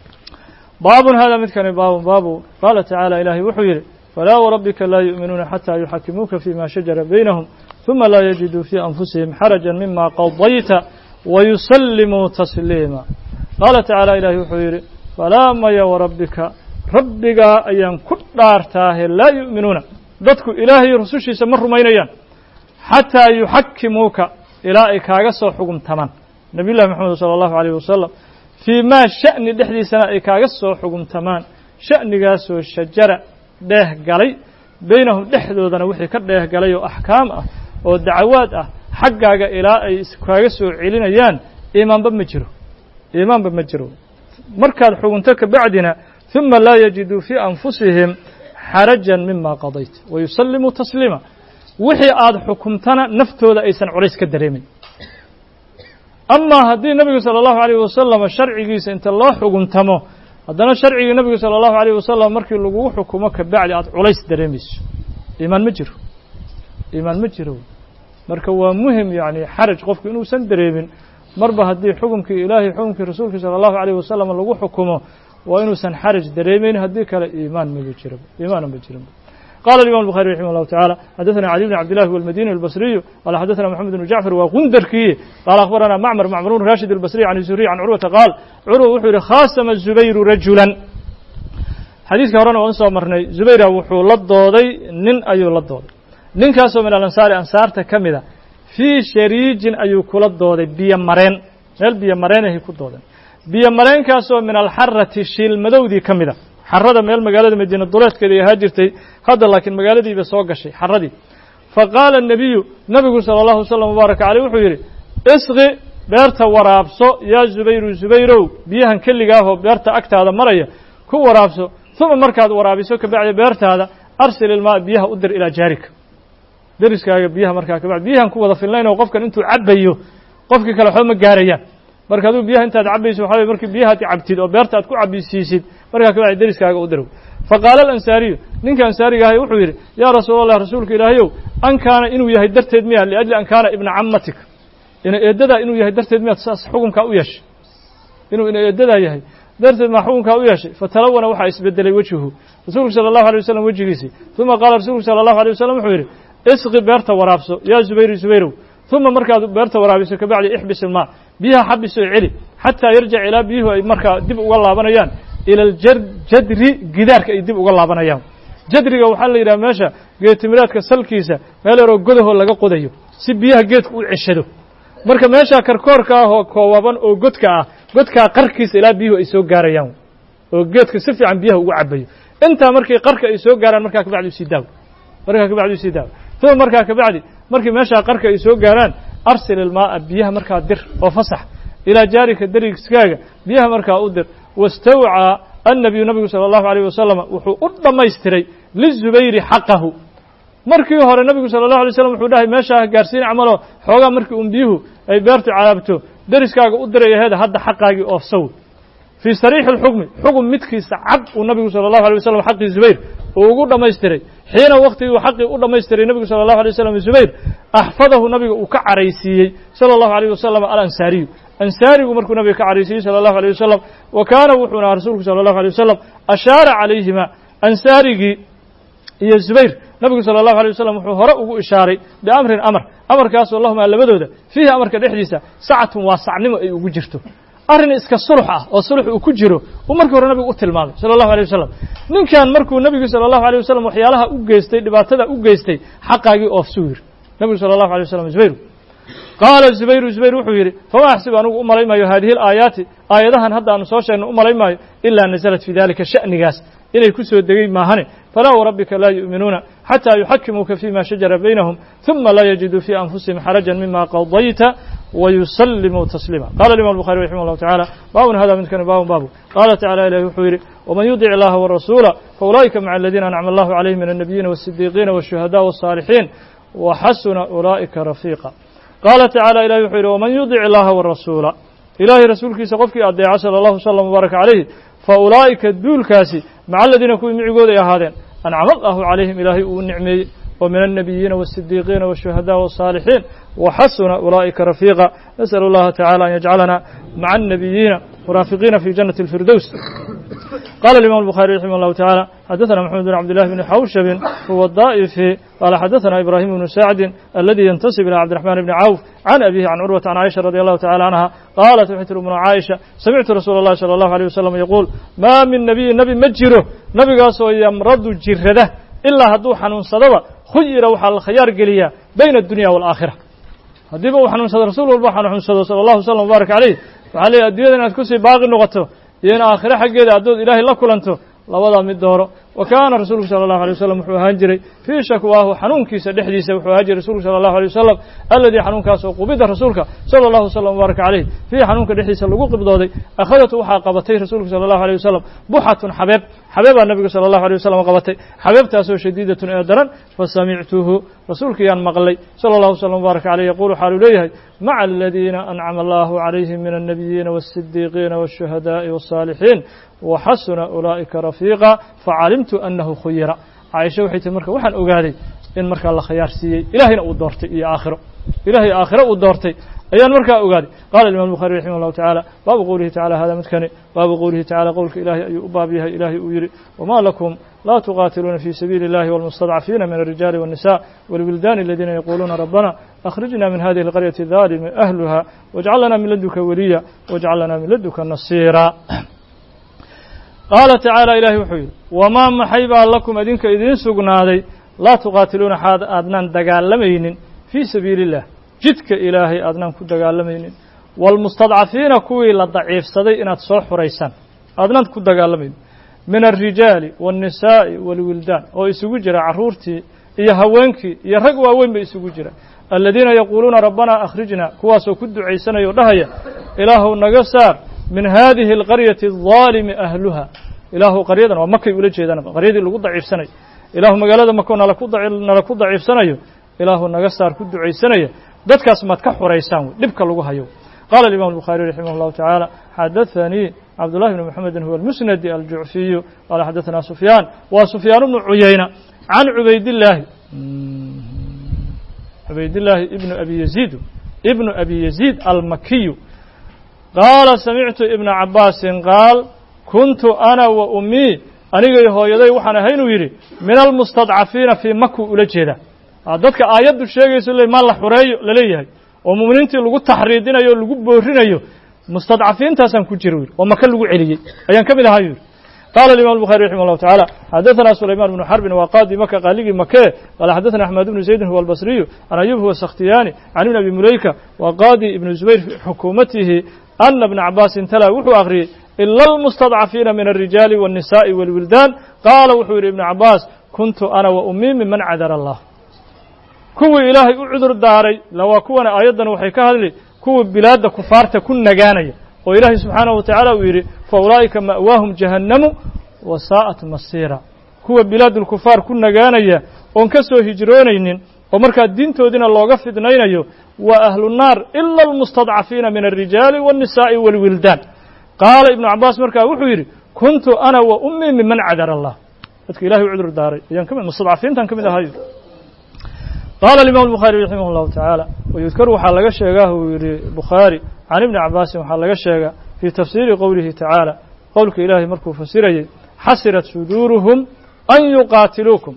baabun hada midkani baabun baabu qaala tacaala ilaahay wuxuu yidhi falaa warabbika laa yu'minuuna xataa yuxakimuuka fima shajara baynahum ثuma laa yajiduu fii anfusihim xaraja mima qadayta wayusallimuu tasliima qaala tacaala ilaahay wuxuu yidhi falaa maya warabbika rabbigaa ayaan ku dhaartaahe laa yu'minuuna dadku ilaahay rusushiisa ma rumaynayaan xataa yuxakimuuka ilaa ay kaaga soo xugumtamaan nabiy llahi moxamed sala allahu alayh wasalam fii maa sha'ni dhexdiisana ay kaaga soo xugumtamaan sha'nigaasoo shajara dheeh galay baynahum dhexdoodana wixii ka dheeh galay oo axkaam ah oo dacawaad ah xaggaaga ilaa ay kaaga soo celinayaan iimaanba ma jiro iimaanba ma jiro markaad xugunto ka bacdina ثuma laa yajiduu fii anfusihim xarajan mima qadayt wayusallimuu tasliima wixii aad xukumtana naftooda aysan culays ka dareemin amaa haddii nebigu salى الlahu عalيه wasalam sharcigiisa inta loo xuguntamo haddana sharcigii nebigu salى الlahu عalيه wasalam markii lagugu xukumo ka bacdi aad culays dareemayso iimaan ma jiro iimaan ma jiro marka waa muhim yani xaraj qofku inuusan dareemin marba haddii xukumkii ilaahay xukumkii rasuulka salى الlahu عalيه wasalam lagu xukumo waa inuusan xaraj dareemeyn haddii kale iimaan ma jiro iimaana ma jirin قال الإمام البخاري رحمه الله تعالى حدثنا علي بن عبد الله والمديني البصري قال حدثنا محمد بن جعفر وغندركي قال أخبرنا معمر معمر راشد البصري عن الزهري عن عروة قال عروة وحول خاصم الزبير رجلا حديث كهرنا وانسى مرني زبير وحو لضوضي نن أيو لضوضي نن كاسو من الأنصار أنصار تكمدة في شريج أيو كلضوضي بيمرين مال بيمرين هي كلضوضي بيمرين كاسو من الحرة شيل مدودي كمدة xarada meel magaalada madiina duleedkeeda ay ahaa jirtay hadda laakiin magaaladiiba soo gashay xaradii faqaala الnabiyu nabigu salى الlahu wasalam mubaaraka caleyh wuxuu yidhi isqi beerta waraabso yaa zubayru zubayrow biyahan keligaahoo beerta agtaada maraya ku waraabso uma markaad waraabiso kabacdi beertaada arsil ilmaa biyaha u dir ilaa jaarika deriskaaga biyaha markaa kabacdi biyahan ku wada filnayn oo qofkan intuu cabayo qofkii kale waxba ma gaarayaan marka aduu biyaha intaad cabayso waxaa weye markii biyahaad cabtid oo beerta aad ku cabisiisid markaa kabacdi deriskaaga u dirow faqaala alansaariyu ninka ansaariga ahay wuxuu yidhi yaa rasuula allah rasuulka ilaahayow an kaana inuu yahay darteed miya liajli an kaana ibna camatik ina eeddadaa inuu yahay darteed miyaad saas xukunkaa u yeeshay inuu ina eeddadaa yahay darteed maa xukunkaa u yeeshay fatalawana waxaa isbedelay wejuhu rasuulku sala allahu alay wasalam wejigiisii uma qaala rasuulku sala allahu alay wasalam wuxuu yidhi isqi beerta waraabso yaa zubayru zubayrow uma markaad beerta waraabiso kabacdi ixbis ilmaa biyaha xabisoo celi xataa yarjac ilaa biyuhu ay markaa dib uga laabanayaan ila aljadri gidaarka ay dib uga laabanayaan jadriga waxaa la yidhaha meesha geedtimireedka salkiisa meel yaroo godahoo laga qodayo si biyaha geedka u ceshado marka meeshaa karkoorka ah oo koowaban oo godka ah godkaa qarkiisa ilaa biyuhu ay soo gaarayaan oo geedka si fiican biyaha ugu cabayo intaa markii qarka ay soo gaaraan markaa kabacdi usii daawo markaa kabacdi usii daawo uma markaa kabacdi markii meeshaa qarka ay soo gaaraan arsil ilmaaa biyaha markaa dir oo fasax ilaa jaarika deriskaaga biyaha markaa u dir wastawcaa annabiyu nabigu sala allahu alayh wasalam wuxuu u dhammaystiray lizubayri xaqahu markii hore nabigu sala allahu alay slam wuxuu dhahay meeshaa gaarsiin camalo xoogaa markii un biyuhu ay beertu cadaabto deriskaaga u diray aheeda hadda xaqaagii oofsaw fii sariixi اlxukmi xukun midkiisa cad uu nabigu salى الlahu alيه wasalam xaqii zubayr uu ugu dhammaystiray xiina waktigii uu xaqii u dhammaystiray nebigu salى الlahu alيه wasalam zubayr axfadahu nabiga uu ka caraysiiyey salى الlahu alيه wasalam alansaariyu ansaarigu markuu nabiga ka caraysiiyey salى الlahu alيه wasalam wa kaana wuxuuna aha rasuulku salى الlahu alيه wasalam ashaara calayhima ansaarigii iyo zubayr nabigu salى الlahu alيه wasalam wuxuu hore ugu ishaaray biamrin amar amarkaasoo lahumaa labadooda fiihi amarka dhexdiisa sacatun waa sacnimo ay ugu jirto arrin iska sulx ah oo sulx uu ku jiro uu markii hore nabigu u tilmaamay salى الlahu alيه wasalam ninkan markuu nebigu salى الlahu alيه wasalam waxyaalaha u geystay dhibaatada u geystay xaqaagii oofsuu yidhi nebigu salى الlahu alيه wasalam zubayr qaala zubayru zubayr wuxuu yidhi fama axsibu anugu u malay maayo haadihi alaayaati aayadahan hadda aanu soo sheegno u malay maayo ilaa nasalat fii dalika sha'nigaas inay ku soo degay maahane falaa warabbika laa yu'minuuna xataa yuxakimuuka fima shajara baynahum ثuma laa yajiduu fii anfusihim xarajan mima qadayta wayusallimuu tasliima qala imam الbuخarي raximah الlahu taعalى baabun hada midkani baabun baabu qaala tacala ilahi wuxuu yidhi wman yudic اllaha warasuula faulaa'ika maca aladiina ancama allahu calayhim min الnabiyiina wالsidiiqiina wالshuhadaء wالصaalixiin waxasuna ulaa'ika rafiiqa qaala tacala ilahi wuxuu yidhi wman yudic اllaha warasuula ilaahay rasuulkiisa qofkii adeeca salى اllahu slm wbaaraka calayhi faulaa'ika duulkaasi maca aladiina kuwii micigooda ay ahaadeen ancama allahu calayhim ilaahay uu nicmeeyey oo min الnabiyiina wالsidiiqiina wالshuhadaء wالصaalixiin waxasuna ulaa'ika rafiiqa nasأl اllaha tacala an yajcalana maca الnabiyiina muraafiqiina fi janati اlfirdows qala الimam الbuخarي raximah الlahu taعalى xadaثna mxamed bn cabd لlahi bn xawshabin huwa الdaئifi qala xadaثna ibrahim bnu sacdin aladi yantasib ilى cabdiرaحman bni cawf can abihi can curwata can caiشha radi allahu tacala canha qalat waxay tiri umna caaisha samictu rasuula اllahi salى الlahu عalيه wasalam yaquul ma min nabiyin nebi ma jiro nebigaasoo yamradu jirada ilaa hadduu xanuunsadaba khuyira waxaa la khayaar geliyaa bayna addunya waalaakhira haddiiba uu xanuunsado rasuul walba xanuunsado sala allahu wasalam wbaarak calayh waxaa leeyahy addunyada inaad kusii baaqi noqoto iyo in aakhire xaggeeda addood ilaahay la kulanto labada mid dooro وكان رسولك صلى الله عليه وسلم وحو هاجري في شكواه حنونكيس دحديسه وحو هاجري رسولك صلى الله عليه وسلم الذي حنونكاس قبض رسولك صلى الله عليه وسلم وبارك عليه في حنونك دحديسه لو قبضودي اخذته وحا قبتي رسولك صلى الله عليه وسلم بحة حبيب حبيب النبي صلى الله عليه وسلم قبتي حبيبتاسو شديدة ايدرن فسمعته رسولك يان مقلي صلى الله عليه وسلم وبارك عليه يقول حال ليه مع الذين أنعم الله عليهم من النبيين والصديقين والشهداء والصالحين وحسن أولئك رفيقا فعلمت أنه خير عائشة وحيت مركا وحن أقالي إن مركا الله خيار سيئي إلهنا أدورتي إيا آخره إلهي آخره أدورتي أيان مركا أقالي قال الإمام البخاري رحمه الله تعالى باب قوله تعالى هذا متكني باب قوله تعالى قولك إلهي أي أبابيها إلهي أيري وما لكم لا تقاتلون في سبيل الله والمستضعفين من الرجال والنساء والولدان الذين يقولون ربنا أخرجنا من هذه القرية الظالم أهلها واجعل لنا من لدنك وليا واجعل لنا من لدنك نصيرا قال تعالى إلهي وحيد وما محيبا لكم أدينك إذن سقنادي لا تقاتلون حاد أدنان دقالمين في سبيل الله جدك إلهي أدنان كدقالمين والمستضعفين كوي لضعيف صدي إن تصوح ريسان أدنان كدقالمين من الرجال والنساء والولدان أو يسوجر عرورتي إيا هوانكي إيا رقوا وين بيسوجر الذين يقولون ربنا أخرجنا كواسو كد عيسنا يودهيا إله نقصار من هذه القرية الظالم أهلها إله قرية ومكة يقول جيدان قرية اللي قد ضعيف سنة إله مقالة مكة نلقود ضعيف سنة إله نقصار كد عيسنا ذاتك اسمت كحور عيسان لبك اللغة يوم قال الإمام البخاري رحمه الله تعالى حدثني عبد الله بن محمد هو المسند الجعفي قال حدثنا سفيان وسفيان بن عيينة عن عبيد الله عبيد الله ابن أبي يزيد ابن أبي يزيد المكي قال سمعت ابن عباس قال كنت أنا وأمي أنيقى يهويدي وحنا هينو يري من المستضعفين في مكة أولجيدا dadka aayadu sheegayso ilaa ma la xureeyo laleeyahay oo muuminiintii lagu taxriidinayo lagu boorinayo mustadcafiintaasan ku jiro oo maka lagu celiyay ayaan kamid ahay قال الإمام البخاري رحمه الله تعالى حدثنا سليمان بن حرب وقاضي مكة قالي مكة قال حدثنا أحمد بن زيد هو البصري عن أيوب هو السختياني عن ابن أبي مليكة وقاضي ابن الزبير في حكومته أن ابن عباس تلا وحو أغري إلا المستضعفين من الرجال والنساء والولدان قال وحو ابن عباس كنت أنا وأمي ممن عذر الله كو إلهي أعذر داري لو كونا أيضا وحي كهلي كو بلاد كفارة كن نغانية وإلهي سبحانه وتعالى ويري فأولئك مأواهم جهنم وساءت مصيرا كو بلاد الكفار كن نغانية ونكسو هجرونين ومركا الدين تودين الله غفد نينيو وأهل النار إلا المستضعفين من الرجال والنساء والولدان قال ابن عباس مركا وحيري كنت أنا وأمي ممن عذر الله إلهي أعذر داري يعني كم المستضعفين تنكم إذا هاي قال الإمام البخاري رحمه الله تعالى ويذكر وحلق الشيخ البخاري عن ابن عباس وحلق الشيخ في تفسير قوله تعالى قولك إلهي مركو فسيري حسرت صدورهم أن يقاتلوكم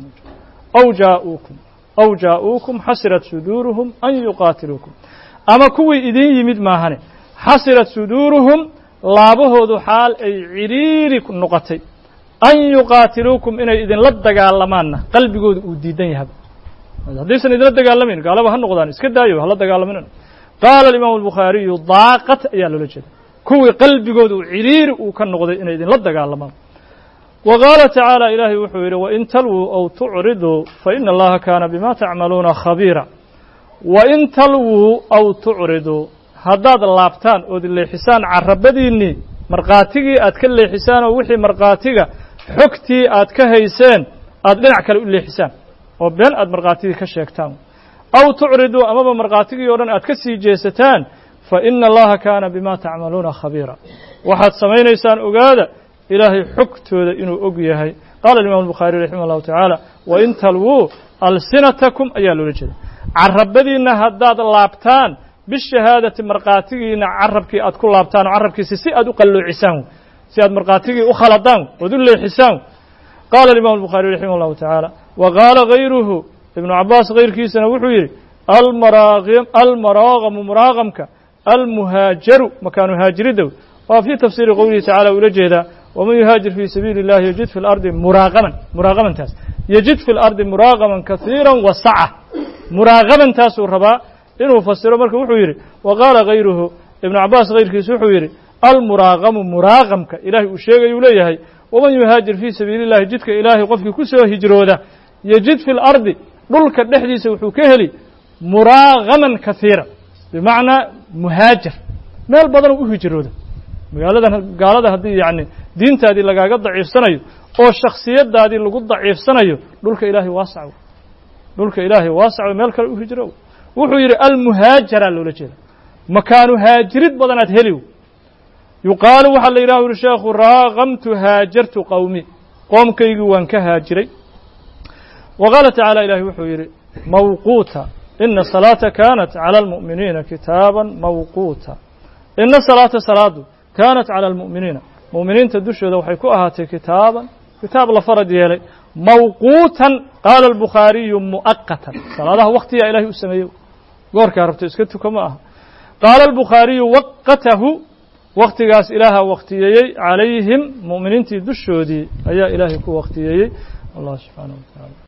أو جاءوكم أو جاءوكم حسرت صدورهم أن يقاتلوكم أما كوي إذن يمد ماهني حسرت صدورهم لابه ذو حال أي عريري نقطي أن يقاتلوكم إن إذن لدقى اللمانة قلبي قود وديدين يهب haddaysan idinla dagaalamin gaalaba ha noqdaan iska daayo hala dagaalamin qaala al-imaam al-bukhari daaqat ayaa loola jeeda kuwii qalbigooda uu ciriiri uu ka noqday inay idinla dagaalamaan wa qaala tacaala ilaahay wuxuu yidhi wa in talwuu aw tucriduu fa ina allaha kaana bima tacmaluuna khabiira wa in talwuu aw tucriduu haddaad laabtaan ood leexisaan carabadiinnii markhaatigii aad ka leexisaan oo wixii markhaatiga xogtii aad ka hayseen aad dhinac kale u leexisaan oo been aad markhaatigii ka sheegtaan aw tucriduu amaba markhaatigii oo dhan aad ka sii jeesataan fa ina allaha kaana bima tacmaluuna khabiira waxaad samaynaysaan ogaada ilaahay xogtooda inuu og yahay qaala alimaam albukhaari raximah allahu tacaala wa in talwuu alsinatakum ayaa loola jeeda carabadiinna haddaad laabtaan bishahaadati markhaatigiina carabkii aad ku laabtaan oo carabkiisi si aad u qalloocisaan si aad markhaatigii u khaladaan ood u leexisaan qaala alimaam albukhaari raximah allahu tacaala وقال غيره ابن عباس غير كيسنا وحويري المراغم المراغم مراغمك المهاجر مكان هاجر دو وفي تفسير قوله تعالى ولجهدا ومن يهاجر في سبيل الله يجد في الأرض مراغما مراغما تاس يجد في الأرض مراغما كثيرا وسعة مراغما تاس الرباء إنه فسر مرك وحويري وقال غيره ابن عباس غير كيس وحويري المراغم مراغمك إلهي أشيغ يوليه waman yuhaajir fii sabiili illahi jidka ilaahay qofkii ku soo hijrooda yajid fi lardi dhulka dhexdiisa wuxuu ka heli muraagaman kaiira bimacnaa muhaajar meel badan u hijrooda magaaladan gaalada haddii yacni diintaadii lagaaga daciifsanayo oo shaksiyadaadii lagu daciifsanayo dhulka ilaahay waasac dhulka ilaahay waasac meel kale u hijro wuxuu yidhi almuhaajara loola jeeda makaanu haajirid badanaad heli yuqaalu waxaa la yidhaha uri sheekhu raagamtu haajartu qowmi qoomkaygii waan ka haajiray wa qaala tacaala ilahi wuxuu yidhi mawquuta ina salaata kaanat cala almu'miniina kitaaban mawquuta ina salaata salaadu kaanat cala almu'miniina mu'miniinta dushooda waxay ku ahaatay kitaaban kitaab la farad yeelay mawquutan qaala albukhaariyu mu'aqatan salaadaha waktiyaa ilahay u sameeyey goorkaa rabto iska tuka ma aha qaala albukhaariyu waqatahu waktigaas ilaaha waktiyeeyey calayhim mu'miniintii dushoodii ayaa ilaahay ku waktiyeeyey allah subxaanaه wa taعala